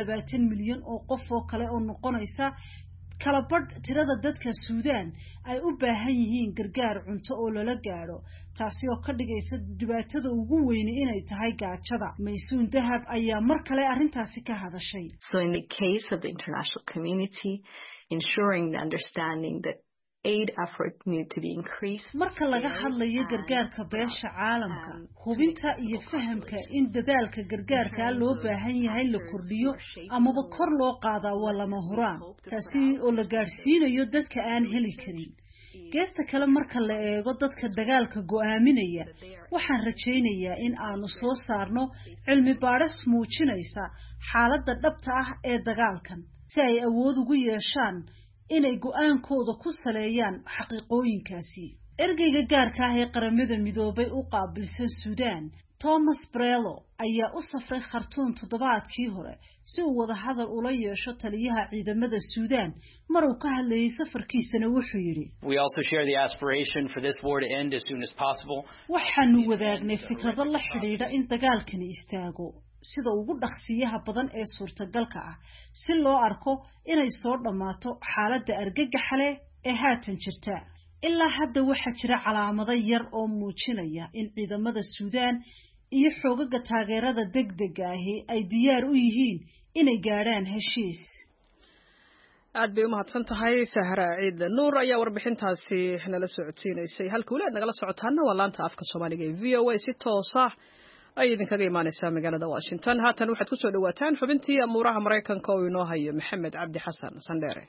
25 milyan oo qof oo kale oo noqonaysa kala badh tirada dadka Suudaan ay u baahan yihiin gargaar cunto oo lala gaaro taasi oo ka dhigaysa dhibaatada ugu weyn inay tahay gaajada. Maysuun Dahab ayaa mar kale arrintaasi ka hadashay. So in the case of the international community, ensuring the understanding that aid effort need to be increased. Marka laga hadlayo gargaarka beesha caalamka, hubinta iyo fahamka in dadaalka gargaarka loo baahan yahay la kordhiyo ama kor loo qaado waa lama huraan. Taasi oo la gaarsiinayo dadka aan heli karin. Geesta kale marka la eego dadka dagaalka go'aaminaya, waxaan rajaynayaa in aanu soo saarno cilmi baadhis muujinaysa xaaladda dhabta ah ee dagaalkan si ay awood ugu yeeshaan inay go'aankooda ku saleeyaan xaqiiqooyinkaasi. Ergeyga gaarka ah ee qaramada midoobay u qaabilsan Suudaan, Thomas Brelo, ayaa u safray Khartoum toddobaadkii hore si uu wada hadal ula yeesho taliyaha ciidamada Suudaan. Mar uu ka hadlayay safarkiisana wuxuu yiri, We also share the aspiration for this war to end as soon as possible. Waxaanu wadaagnay fikrado la xidhiidha in dagaalkani istaago sida ugu dhaqsiyaha badan ee suurtagalka ah si loo arko inay soo dhamaato xaaladda argagaxa leh ee haatan jirta. Ilaa hadda waxa jira calaamado yar oo muujinaya in ciidamada Suudaan iyo xoogagga taageerada degdega ahi ay diyaar u yihiin inay gaadhaan heshiis. aad bay u mahadsan tahay Sahra Ciid Nuur ayaa warbixintaasi nala socodsiinaysay. halka walaad nagala socotaana waa laanta afka Soomaaliga ee VOA si toos ah ay idinkaga imaanaysaa magaalada Washington. haatan waxaad ku soo dhawaataan xubintii amuuraha Mareykanka oo inoo hayo Maxamed Cabdi Xasan Sandheere.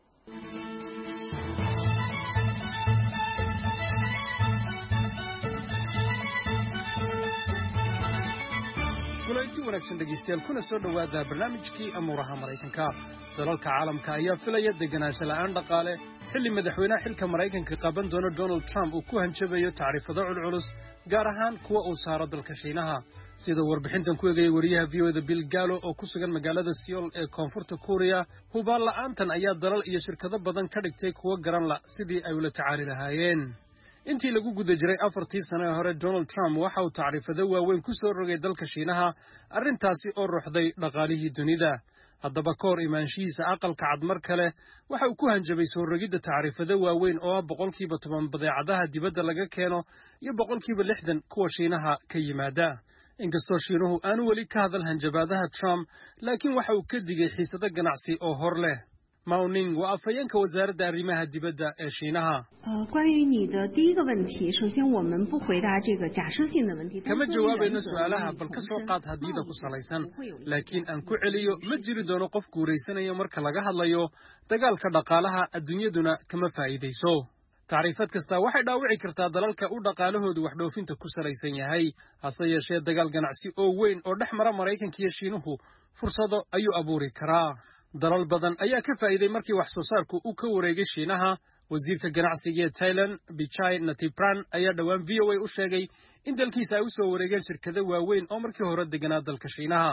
kulanti wanaagsan dhegeystayaal kuna soo dhawaada barnaamijkii amuuraha Mareykanka. dalalka caalamka ayaa filaya deganaansho la'aan dhaqaale xilli madaxweynaha xilka Mareykanka qaban doono Donald Trump uu ku hanjabayo tacriifado culculus gaar ahaan kuwa uu saaro dalka Shiinaha. sida warbixintan ku eegay wariyaha VOA Bill Gallo oo ku sugan magaalada Seoul ee koonfurta Korea, hubaan la'aantan ayaa dalal iyo shirkado badan ka dhigtay kuwa garan la sidii ay ula tacaali lahaayeen. intii lagu guda jiray 4 sano ee hore Donald Trump waxa uu tacriifado waaweyn ku soo rogay dalka Shiinaha, arrintaasi oo ruuxday dhaqaalihii dunida. haddaba koor imaanshihiisa aqalka cad mar kale waxa uu ku hanjabay soo rogidda tacriifado waaweyn oo 10% badeecadaha dibadda laga keeno iyo 60% kuwa Shiinaha ka yimaada. inkastoo Shiinuhu aanu weli ka hadal hanjabaadaha Trump, laakiin waxa uu ka digay xiisado ganacsi oo hor leh. Mao Ning waa afhayeenka wasaaradda arrimaha dibadda ee Shiinaha. kama jawaabayno su'aalaha bal ka soo qaad hadiyada ku salaysan, laakiin aan ku celiyo ma jiri doono qof guuraysanaya marka laga hadlayo dagaalka dhaqaalaha adduunyaduna kama faa'iidayso. tacriifad kasta waxay dhaawici kartaa dalalka u dhaqaalahoodu wax dhoofinta ku salaysan yahay. hase yeeshee dagaal ganacsi oo weyn oo dhex mara Mareykanka iyo Shiinuhu fursado ayuu abuuri karaa. dalal badan ayaa ka faa'iiday markii wax soo saarku uu ka wareegay Shiinaha, wasiirka ganacsiga ee Thailand Bichai Natipran ayaa dhawaan VOA u sheegay in dalkiisa ay u soo wareegeen shirkado waaweyn oo markii hore deganaa dalka Shiinaha.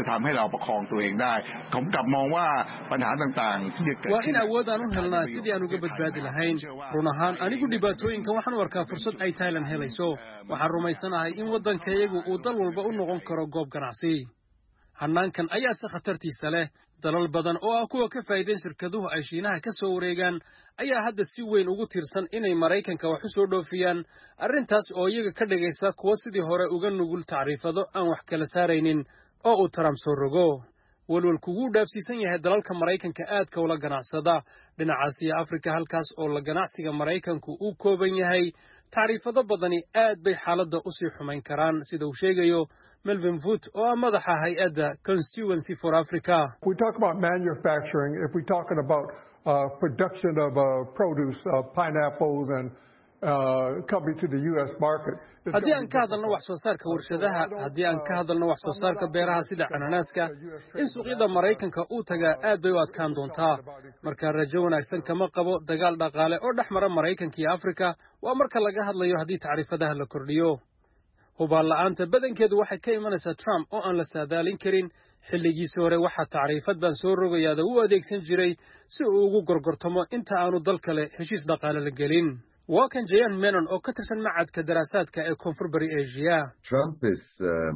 Waa in awood aan u helnaa sidii aan uga badbaadi lahayn. Run ahaan anigu dhibaatooyinkan waxaan u arkaa fursad ay Thailand helayso. Waxaan rumaysanahay in waddankayagu uu dal walba u noqon karo goob ganacsi. Hannaankan ayaa si khatartiisa leh. Dalal badan oo ah kuwa ka faa'iideyn shirkaduhu ay Shiinaha ka soo wareegaan ayaa hadda si weyn ugu tiirsan inay Maraykanka wax u soo dhoofiyaan, arrintaas oo iyaga ka dhigaysa kuwa sidii hore uga nugul tacriifado aan wax kala saaraynin oo uu Trump soo rogo. Walwalku wuu dhaafsiisan yahay dalalka Maraykanka aadka ula ganacsada dhinacaas iyo Afrika, halkaas oo la ganacsiga Maraykanku uu kooban yahay. tacriifado badani aad bay xaaladda u sii xumayn karaan, sida uu sheegayo Melvin Voot oo ah madaxa hay'adda Constituency for Africa. We talk about manufacturing. If we're talking about production of produce, pineapples and coming to the U.S. market. haddii aan ka hadalno wax soo saarka warshadaha, haddii aan ka hadalno wax soo saarka beeraha sida cananaaska, in suuqyada Maraykanka uu tagaa aad bay u adkaan doontaa. Marka rajo wanaagsan kama qabo dagaal dhaqaale oo dhex mara Maraykanka iyo Afrika, waa marka laga hadlayo haddii tacriifadaha la kordhiyo. Hubaan la'aanta badankeedu waxay ka imanaysaa Trump oo aan la saadaalin karin. xilligiisii hore waxaa tacriifad baan soo rogayaada u adeegsan jiray si uu ugu gorgortamo inta aanu dal kale heshiis dhaqaale la gelin. waa kan Jayan Menon oo ka tirsan macadka daraasaadka ee Koonfur Bari Asia. Trump is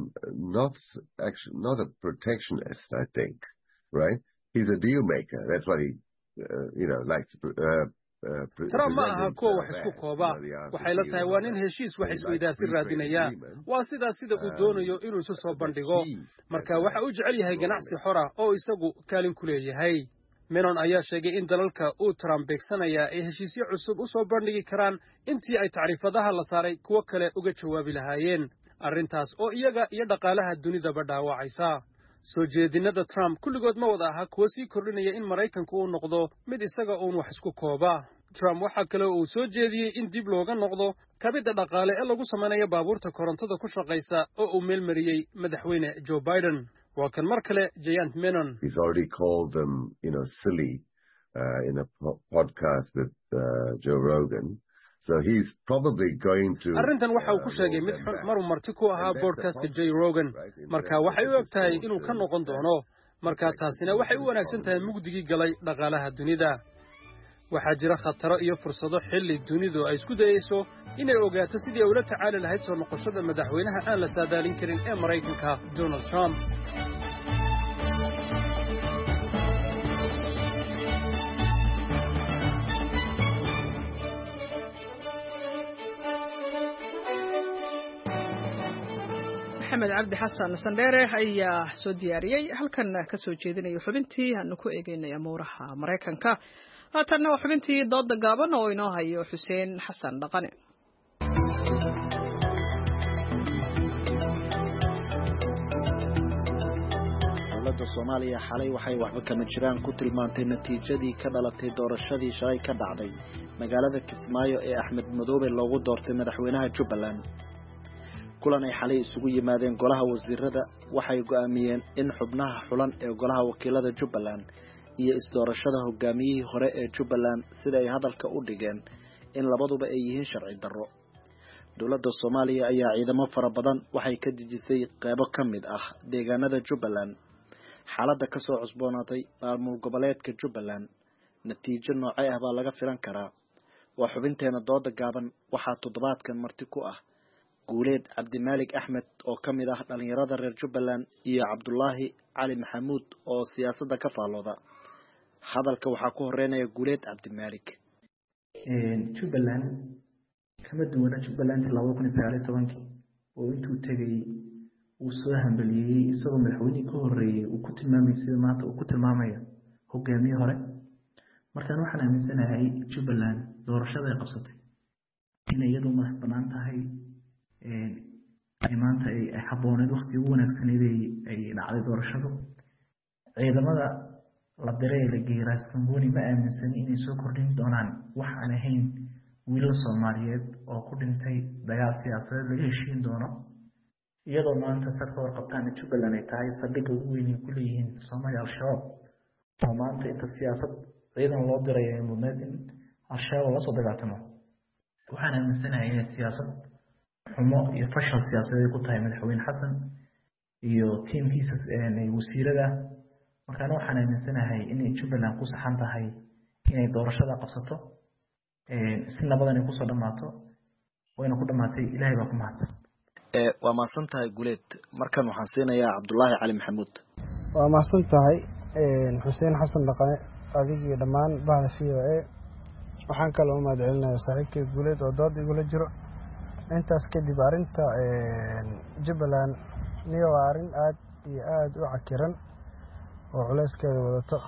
not a protectionist, I think, right? He's a deal maker. That's what he likes to Trump ma aha kuwa wax isku kooba. Waxay la tahay waa nin heshiis wax isweydaarsi raadinaya. Waa sida uu doonayo inuu isu soo bandhigo. Marka waxa uu jecel yahay ganacsi xor ah oo isagu kaalin ku leeyahay. Menon ayaa sheegay in dalalka uu Trump beegsanaya ay heshiisyo cusub u soo bandhigi karaan intii ay tacriifadaha la saaray kuwa kale uga jawaabi lahaayeen. Arrintaas oo iyaga iyo dhaqaalaha dunidaba dhaawacaysa. soo jeedinada Trump kulligood ma wada aha kuwa sii kordhinaya in Maraykanku uu noqdo mid isaga uun wax isku kooba. Trump waxa kale oo uu soo jeediyey in dib looga noqdo kabida dhaqaale ee lagu samaynayo baabuurta korontada ku shaqaysa oo uu meel mariyay madaxweyne Joe Biden. waa kan mar kale Jayan Menon. He's already called them, silly in a podcast with Joe Rogan. So he's probably going to arrintan waxa uu ku sheegay mid xun mar marti ku ahaa podcast-ka Joe Rogan. Marka waxay u egtahay inuu ka noqon doono. Marka taasina waxay u wanaagsan tahay mugdigii galay dhaqaalaha dunida. waxaa jira khataro iyo fursado xilli dunidu ay isku dayayso inay ogaato sidii ay ula tacaali lahayd soo noqoshada madaxweynaha aan la saadaalin karin ee Maraykanka Donald Trump. maxamed cabdi xasan sandheere ayaa soo diyaariyey halkan ka soo jeedinaya xubintii aanu ku eegeynay amuuraha Maraykanka. haatanna waa xubintii dooda gaaban oo inoo hayo Xuseen Xasan Dhaqane. dowladda Soomaaliya xalay waxay waxba kama jiraan ku tilmaantay natiijadii ka dhalatay doorashadii shalay ka dhacday magaalada Kismaayo ee Axmed Madoobe loogu doortay madaxweynaha Jubbaland. kulan ay xalay isugu yimaadeen golaha wasiirada waxay go'aamiyeen in xubnaha xulan ee golaha wakiilada Jubbaland iyo isdoorashada hogaamiyihii hore ee Jubbaland sida ay hadalka u dhigeen in labaduba ay yihiin sharci darro. dowladda Soomaaliya ayaa ciidamo fara badan waxay ka dejisay qaybo ka mid ah deegaanada Jubbaland. xaaladda ka soo cusboonaatay maamul goboleedka Jubbaland natiijo noocay ah baa laga filan karaa. waa xubinteena dooda gaaban waxaa toddobaadkan marti ku ah Guuleed Cabdimaalik Axmed oo ka mid ah dhalinyarada reer Jubbaland iyo Cabdullaahi Cali Maxamuud oo siyaasadda ka faalooda. hadalka waxaa ku horeynaya Guuleed Cabdimaalik. Jubbaland kama duwana Jubbaland 2019 oo intuu tagay uu soo hambaliyay isagoo madaxweyne ka horeeyay uu ku tilmaamay sida maanta uu ku tilmaamayo hogaamiye hore. markaan waxaan aaminsanahay Jubbaland doorashada ay qabsatay in iyadu madax banaan tahay maanta ay habooneed waqti ugu wanaagsaneed ay dhacday doorashadu. ciidamada la diray la geeyay Raskamboni ma aaminsan inay soo kordhin doonaan wax aan ahayn wiilal Soomaaliyeed oo ku dhintay dagaal siyaasadeed laga heshiin doono. iyadoo maanta sarka warqabtaan Jubbaland ay tahay saldhigga ugu weyn ee ku leeyihiin Soomaaliya Al-Shabaab oo maanta inta siyaasad ciidan loo diray ay mudnayd in al-shabaab la soo dagaaltamo waxaan aaminsanahay inay siyaasad xumo iyo fashal siyaasadeed ku tahay madaxweyne xasan iyo tiimkiisa wasiirada markaan waxaan aaminsanahay inay Jubbaland ku saxan tahay inay doorashada qabsato si nabadan ay ku soo dhamaato wayna ku dhamaatay ilaahay baa ku mahadsan waa mahadsan tahay guleed markan waxaan siinayaa Cabdullaahi Cali Maxamuud waa mahadsan tahay Xuseen Xasan Dhaqane adiga iyo dhammaan bahda VOA waxaan kale u mahadcelinayaa saaxiibkay guleed oo dood igula jiro intaas kadib arinta Jubbaland niyo waa arin aad iyo aad u cakiran oo culeyskeeda wadato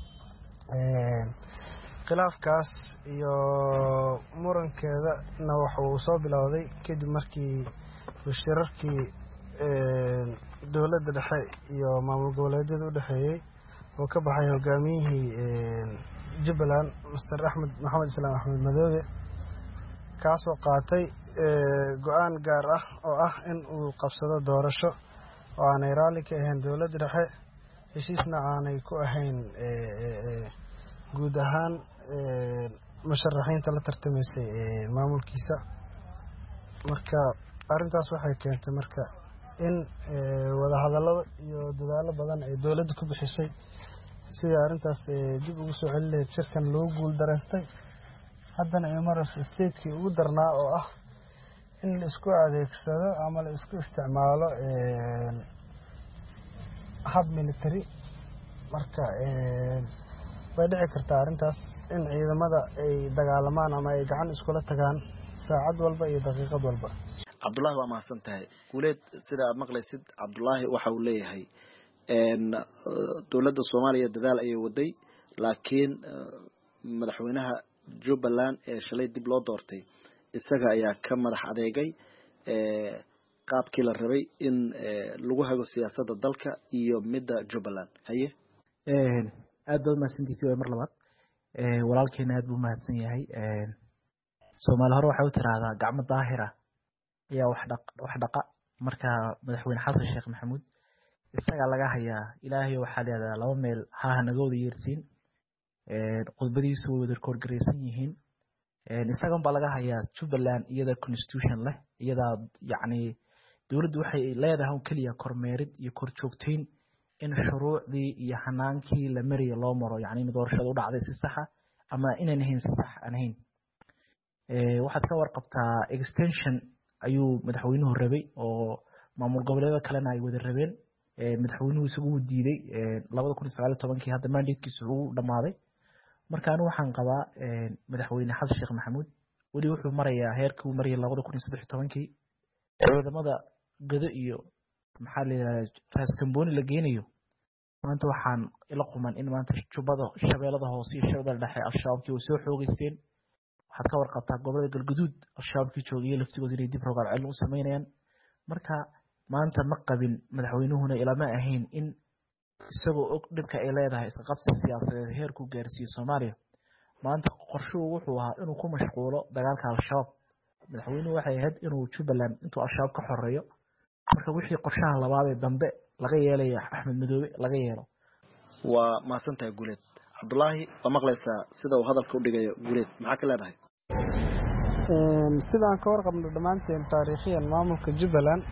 khilaafkaas iyo murankeedana waxa uu soo bilowday kadib markii shirarkii dowladda dhexe iyo maamul goboleedyada u dhexeeyay oo ka baxay hogaamiyihii Jubbaland Mr. Maxamed Islaam Axmed Madoobe kaasoo qaatay go'aan gaar ah oo ah in uu qabsado doorasho oo aanay raalli ka ahayn dowladda dhexe heshiisna aanay ku ahayn guud ahaan musharaxiinta la tartamaysay maamulkiisa marka arintaas waxay keentay marka in wadahadallada iyo dadaallo badan ay dowladda ku bixisay sidii arintaas dib ugu soo celin lahayd shirkan loo guul dareystay haddana ay maras statekii ugu darnaa oo ah in la isku adeegsado ama la isku isticmaalo hab military marka way dhici kartaa arintaas in ciidamada ay dagaalamaan ama ay gacan iskula tagaan saacad walba iyo daqiiqad walba Cabdullaahi waa mahadsan tahay guuleed sida aad maqlaysid Cabdullaahi waxa uu leeyahay dowladda Soomaaliya dadaal ayay waday laakiin madaxweynaha Jubbaland ee shalay dib loo doortay isaga ayaa ka madax adeegay qaabkii la rabay in lagu hago siyaasadda dalka iyo midda Jubbaland haye aad baad mahadsantihiin mar labaad walaalkeena aad buu mahadsan yahay Soomaali hore waxa uu tiraahdaa gacmo daahira ayaa wax dhaqa marka madaxweyne xasan sheekh maxamuud isaga laga hayaa ilaahay waxa leedahay laba meel ha nagooda yeersiin qodbadiisu way wada korgareysan yihiin isagan baa laga hayaa Jubbaland iyada constitution leh iyada yacni dowladdu waxay leedahay kaliya kormeerid iyo korjoogteyn in shuruucdii iyo hanaankii la mariyo loo maro yacni doorashada u dhacday si sax ah ama inaan ahayn si sax aan ahayn waxaad ka warqabtaa extension ayuu madaxweynuhu rabay oo maamul goboleedyada kalena ay wada rabeen madaxweynuhu isagu diiday 2019 hadda mandatekiisu uu dhamaaday marka anu waxaan qabaa madaxweyne xasan sheekh maxamuud wali wuxuu marayaa heerkii uu marayay 2013 ciidamada gado iyo maxaa la yiraahdaa Raskamboni la geenayo maanta waxaan ila quman in maanta Jubbada Shabeellada hoose iyo Shabeellada dhexe al-shabaabkii soo xoogeysteen waxaad ka warqabtaa gobolada galgaduud al-shabaabkii joogay laftigooda inay dib rogaal celin u sameeyaan marka maanta ma qabin madaxweynuhuna ilama ahayn in isagoo og dhibka ay leedahay isqabsi siyaasadeed heerku gaarsiiyo Soomaaliya maanta qorshuhu wuxuu ahaa inuu ku mashquulo dagaalka al-shabaab madaxweynuhu waxay ahayd inuu Jubbaland intuu al-shabaab ka xoreeyo marka wixii qorshaha labaad ee dambe laga yeelay Axmed Madoobe laga yeelo waa mahadsan tahay guuleed Cabdullaahi waa maqlaysaa sida uu hadalka u dhigayo guuleed maxaa ka leedahay sidaan ka warqabno dhamaanteen taariikhiyan maamulka Jubbaland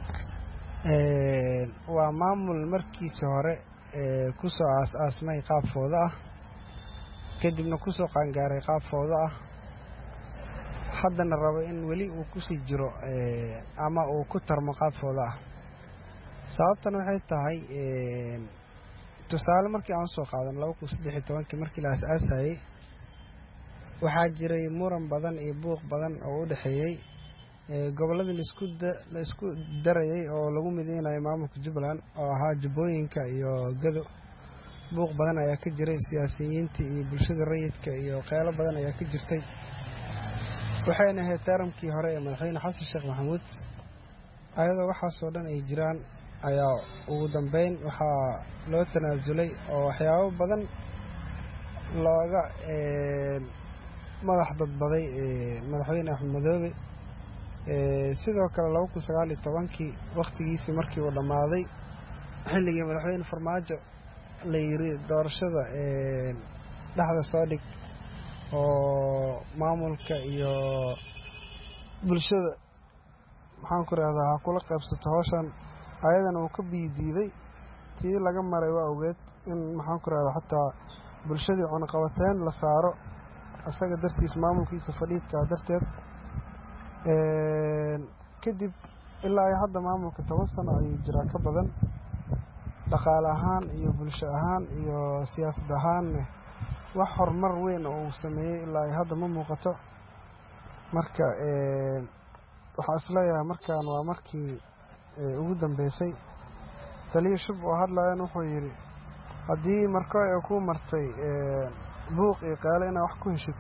waa maamul markiisa hore ku soo aasmay qaab foodo ah kadibna ku soo qaangaaray qaab foodo ah haddana rabo in weli uu ku sii jiro ama uu ku tarmo qaab foodo ah sababtan waxay tahay tusaale markii aan soo qaadan 2013 markii la aasaasayay waxaa jiray muran badan iyo buuq badan oo u dhaxeeyay gobolada la isku darayay oo lagu mideynayo maamulka Jubbaland oo ahaa Jubbooyinka iyo Gado buuq badan ayaa ka jiray siyaasiyiinta iyo bulshada rayidka iyo qeylo badan ayaa ka jirtay waxayna ahayd taramkii hore ee madaxweyne xasan sheekh maxamuud ayadoo waxaas oo dhan ay jiraan ayaa ugu dambeyn waxaa loo tanaasulay oo waxyaabo badan looga madax dadbaday madaxweyne Axmed Madoobe sidoo kale 2019 waqtigiisii markii uu dhamaaday xilligii madaxweyne Farmaajo la yiri doorashada dhaxda soo dhig oo maamulka iyo bulshada maxaan ku raahdaa ha kula qaybsato hawshan ayadana uu ka biidiiday tii laga maray waa ogeed in maxaan ku raahdaa xataa bulshadii cunaqabateen la saaro asaga dartiis maamulkiisa fadhiidka darteed kadib ilaa ay hadda maamulka 10 sano ayuu jiraa ka badan dhaqaale ahaan iyo bulsho ahaan iyo siyaasad ahaan wax horumar weyn oo uu sameeyay ilaa ay hadda ma muuqato marka waxaa isleeyahay markaan waa markii ugu dambeysay taliya shub oo hadlayaan wuxuu yidhi haddii marka ay ku martay buuq iyo qaale inaa wax ku heshid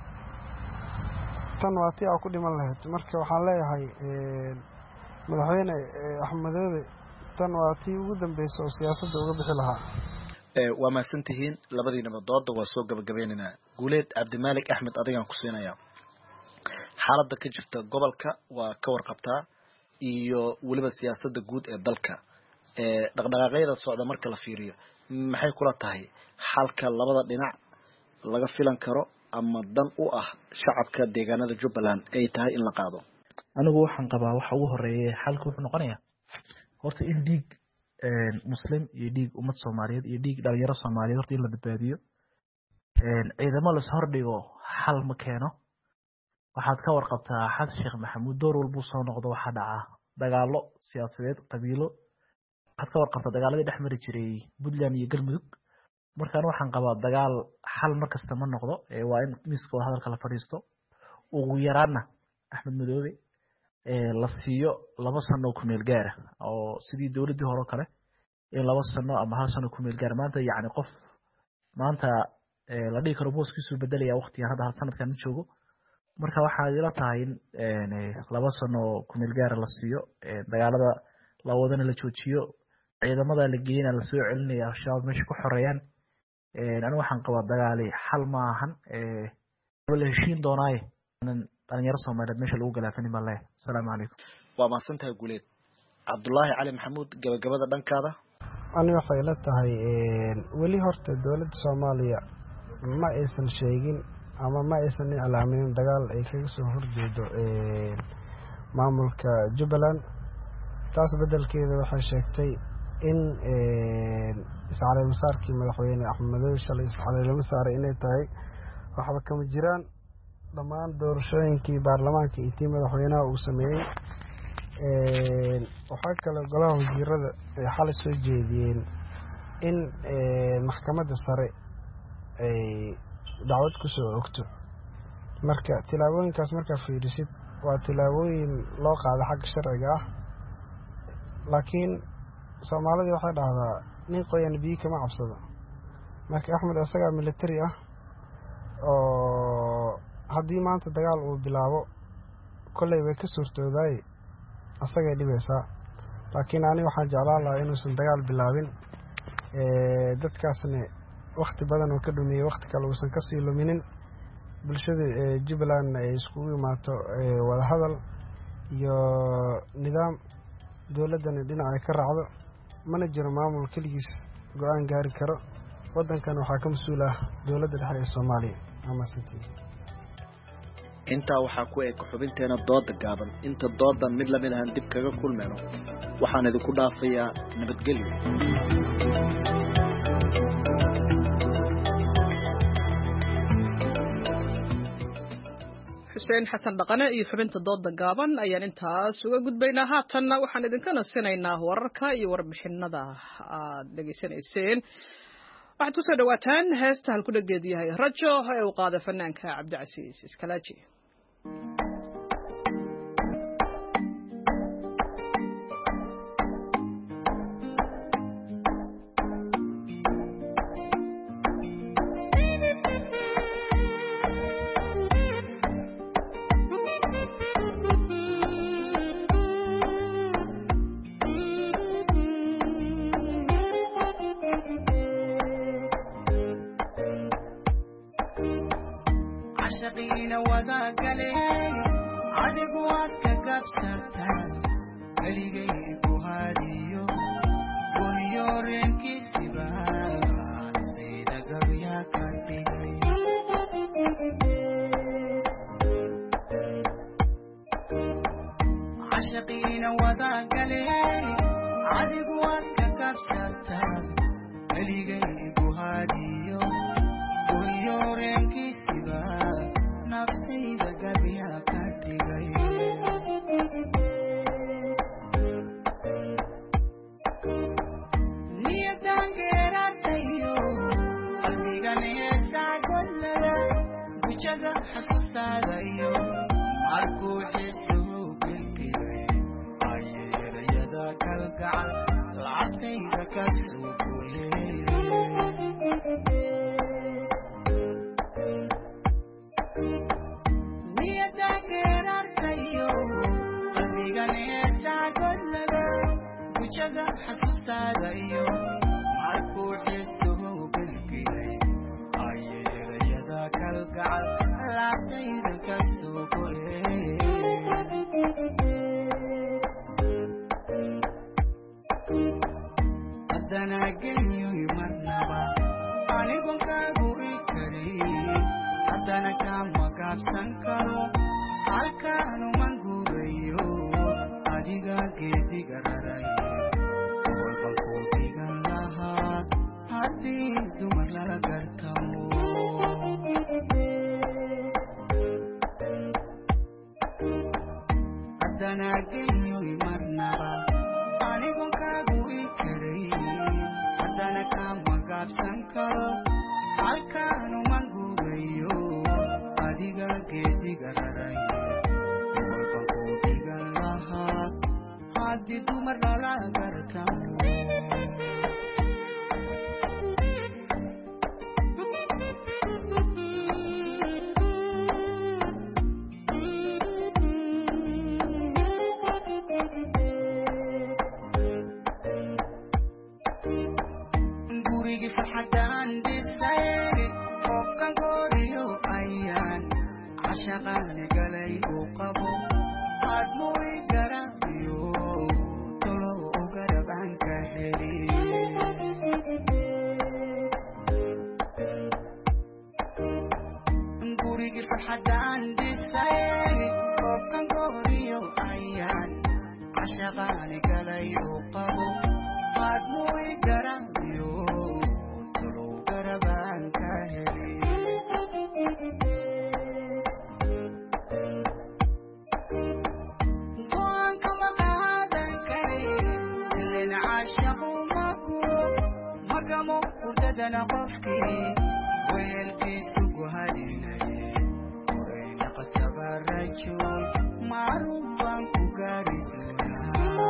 tan waa tii aa ku dhiman lahayd marka waxaan leeyahay madaxweyne axmed madoobe tan waa tii ugu dambeysay oo siyaasadda uga bixi lahaa waa mahadsantihiin labadiinaba dooda waa soo gabagabeynaynaa guuleed cabdimaalik axmed adigaan ku siinayaa xaaladda ka jirta gobolka waa ka warqabtaa iyo weliba siyaasadda guud ee dalka dhaqdhaqaaqyada socda marka la fiiriyo maxay kula tahay xalka labada dhinac laga filan karo ama dan u ah shacabka deegaanada Jubbaland ay tahay in la qaado anigu waxaan qabaa waxa ugu horeeya xalku wuxuu noqonayaa horta in dhiig muslim iyo dhiig ummad Soomaaliyeed iyo dhiig dhalinyaro Soomaaliyeed horta in la badbaadiyo ciidamo la hor dhigo xal ma keeno waxaad ka warqabtaa xasan sheekh maxamuud door walba soo noqdo waxa dhaca dagaalo siyaasadeed qabiilo waxaad ka warqabtaa dagaaladii dhex mari jiray Puntland iyo Galmudug markaan waxaan qabaa dagaal xal markasta ma noqdo waa in miiska hadalka la fadhiisto ugu yaraana Axmed Madoobe la siiyo 2 sano ku meel gaar oo sidii dawladii hore kale in 2 sano ama 1 sano ku meel gaar maanta yaani qof maanta la dhigi karo booskiisu bedelaya waqti hadda sanadkan joogo marka waxa ila tahay in 2 sano ku meel gaar la siiyo dagaalada la wadana la joojiyo ciidamada la geeyna la soo celinaya shabaab meesha ku xoreeyaan anigu waxaan qabaa dagaali xal ma ahan wala heshiin doonaaye dhalinyaro Soomaaliyeed meesha lagu galaafani ma leeyahay assalaamu calaykum waa maasantahay guuleed Cabdullaahi Cali Maxamuud gabagabada dhankaada aniga waxay ila tahay weli horta dawladda Soomaaliya ma aysan sheegin ama ma aysan iclaamin dagaal ay kaga soo horjeedo maamulka Jubbaland taas bedelkeeda waxay sheegtay in iscaalay masaarkii madaxweyne Axmed Madoobe shalay iscaalay masaaray inay tahay waxba kama jiraan dhammaan doorashooyinkii baarlamaanka iyo madaxweynaha uu sameeyay waxa kale golaha wasiirada ay xal soo jeediyeen in maxkamadda sare ay dacwad ku soo ogto marka tilaabooyinkaas marka fiirisid waa tilaabooyin loo qaado xag sharciga ah laakiin Soomaalidu waxay dhahdaa nin qoyan biyo kama cabsado marka Axmed asaga military ah oo haddii maanta dagaal uu bilaabo kolley way ka suurtooday asaga dhibaysaa laakiin ani waxaan jeclaan lahaa inuusan dagaal bilaabin dadkaasna waqti badan oo ka dhumiyay waqti kale uusan ka sii luminin bulshada Jubbaland ay isku imaato wada hadal iyo nidaam dawladana dhinaca ka raacdo mana jiro maamul kaligiis go'aan gaari karo wadankan waxaa ka mas'uul ah dawladda dhexe ee Soomaaliya ama city inta waxa ku eeg xubinteena dooda gaaban inta doodan mid lamid ah dib kaga kulmeeno waxaan idinku dhaafayaa nabadgelyo Xuseen Xasan Dhaqane iyo xubinta dooda gaaban ayaan intaas uga gudbaynaa haatanna waxaan idinka nasinaynaa wararka iyo warbixinada aad dhageysanayseen waxaad ku soo dhawaataan heesta halku dhageedu yahay rajo ee uu qaada fanaanka Cabdicasiis Iskalaaji عاشقين وذاقلي عادق وككب ساتان اللي بوهاديو ويورين كيسيبا نفسي بقبيها كاتيغي نيتان كيراتيو قلبي غنيسا قلنا بجدا حسوسا دايو ماركو حسو بالكيري عيير يدا كالقعل العطيب كالسوكو نيتا كيرارتيو قلبي غنيسا قلنا بجدا حسوسا دايو ماركو حسو بالكيري عيير يدا كالقعل العطيب كالسوكو أنا جنيو يمرنبا أنا بنكابو إكري أنا كام وكاب سانكارو ألكانو منغوريو أديغا كيديغا راراي والبنكو ديغا لها هادي دمر لا غرتامو أنا جنيو يمرنبا أنا بنكابو إكري أنا كام وكاب سانكارو ألكانو منغوريو أديغا كيديغا راراي والبنكو ديغا لها هادي دمر لا غرتامو عشقاني قلي وقبو أدموي قرابيو طلو وقرب عنك هري نقوريك الفرحة عندي السيري وكان قوريو أيان عشقاني قلي وقبو أدموي قرابيو طلو وقرب عنك هري وددنا قفكي ويلقي سوق هاديني وين قد تبرجوا معروفا كقارتنا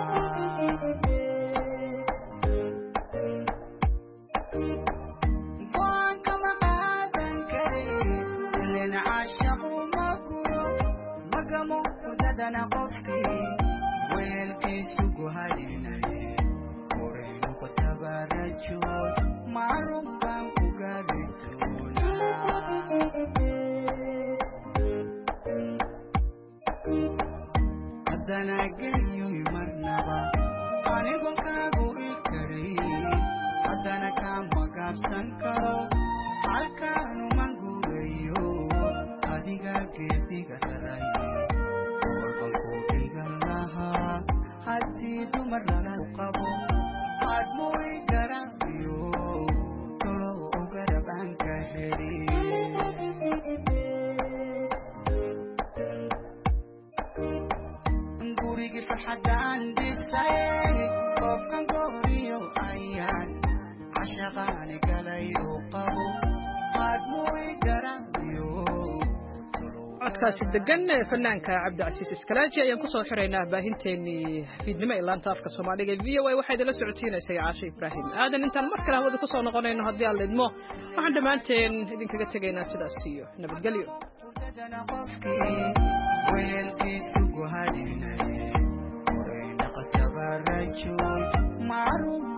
وان كما هذا كريم اللي عاشقوا مقاموا وددنا قفكي ويلقي سوق هاديني وين قد تبرجوا معروفا كقارتنا أدنا قليو يمرنبا أنا بنكابو إكري أدنا كام وكاب سانكارو ألكانو منغوريو أديغا كيديغا تراي والبنكو ديغا لها هدي دمر لنا وقبو أدموي قرابيو طلو وقرب عنك هري نقوريك الفرحة عندي السيري وكان قوريو أيان عشقاني قلي وقبو أدموي قرابيو codkaasi degan fanaanka cabdicasiis iskalaaji ayaan kusoo xiraynaa baahinteenii fiidnimo ee laanta afka soomaaliga v o a waxaa idinla socodsiinaysay caashe ibraahim aadan intaan mar kale hawada kusoo noqonayno haddii aan lidmo waxaan dhammaanteen idinkaga tegaynaa sidaas iyo nabadgelyo معروف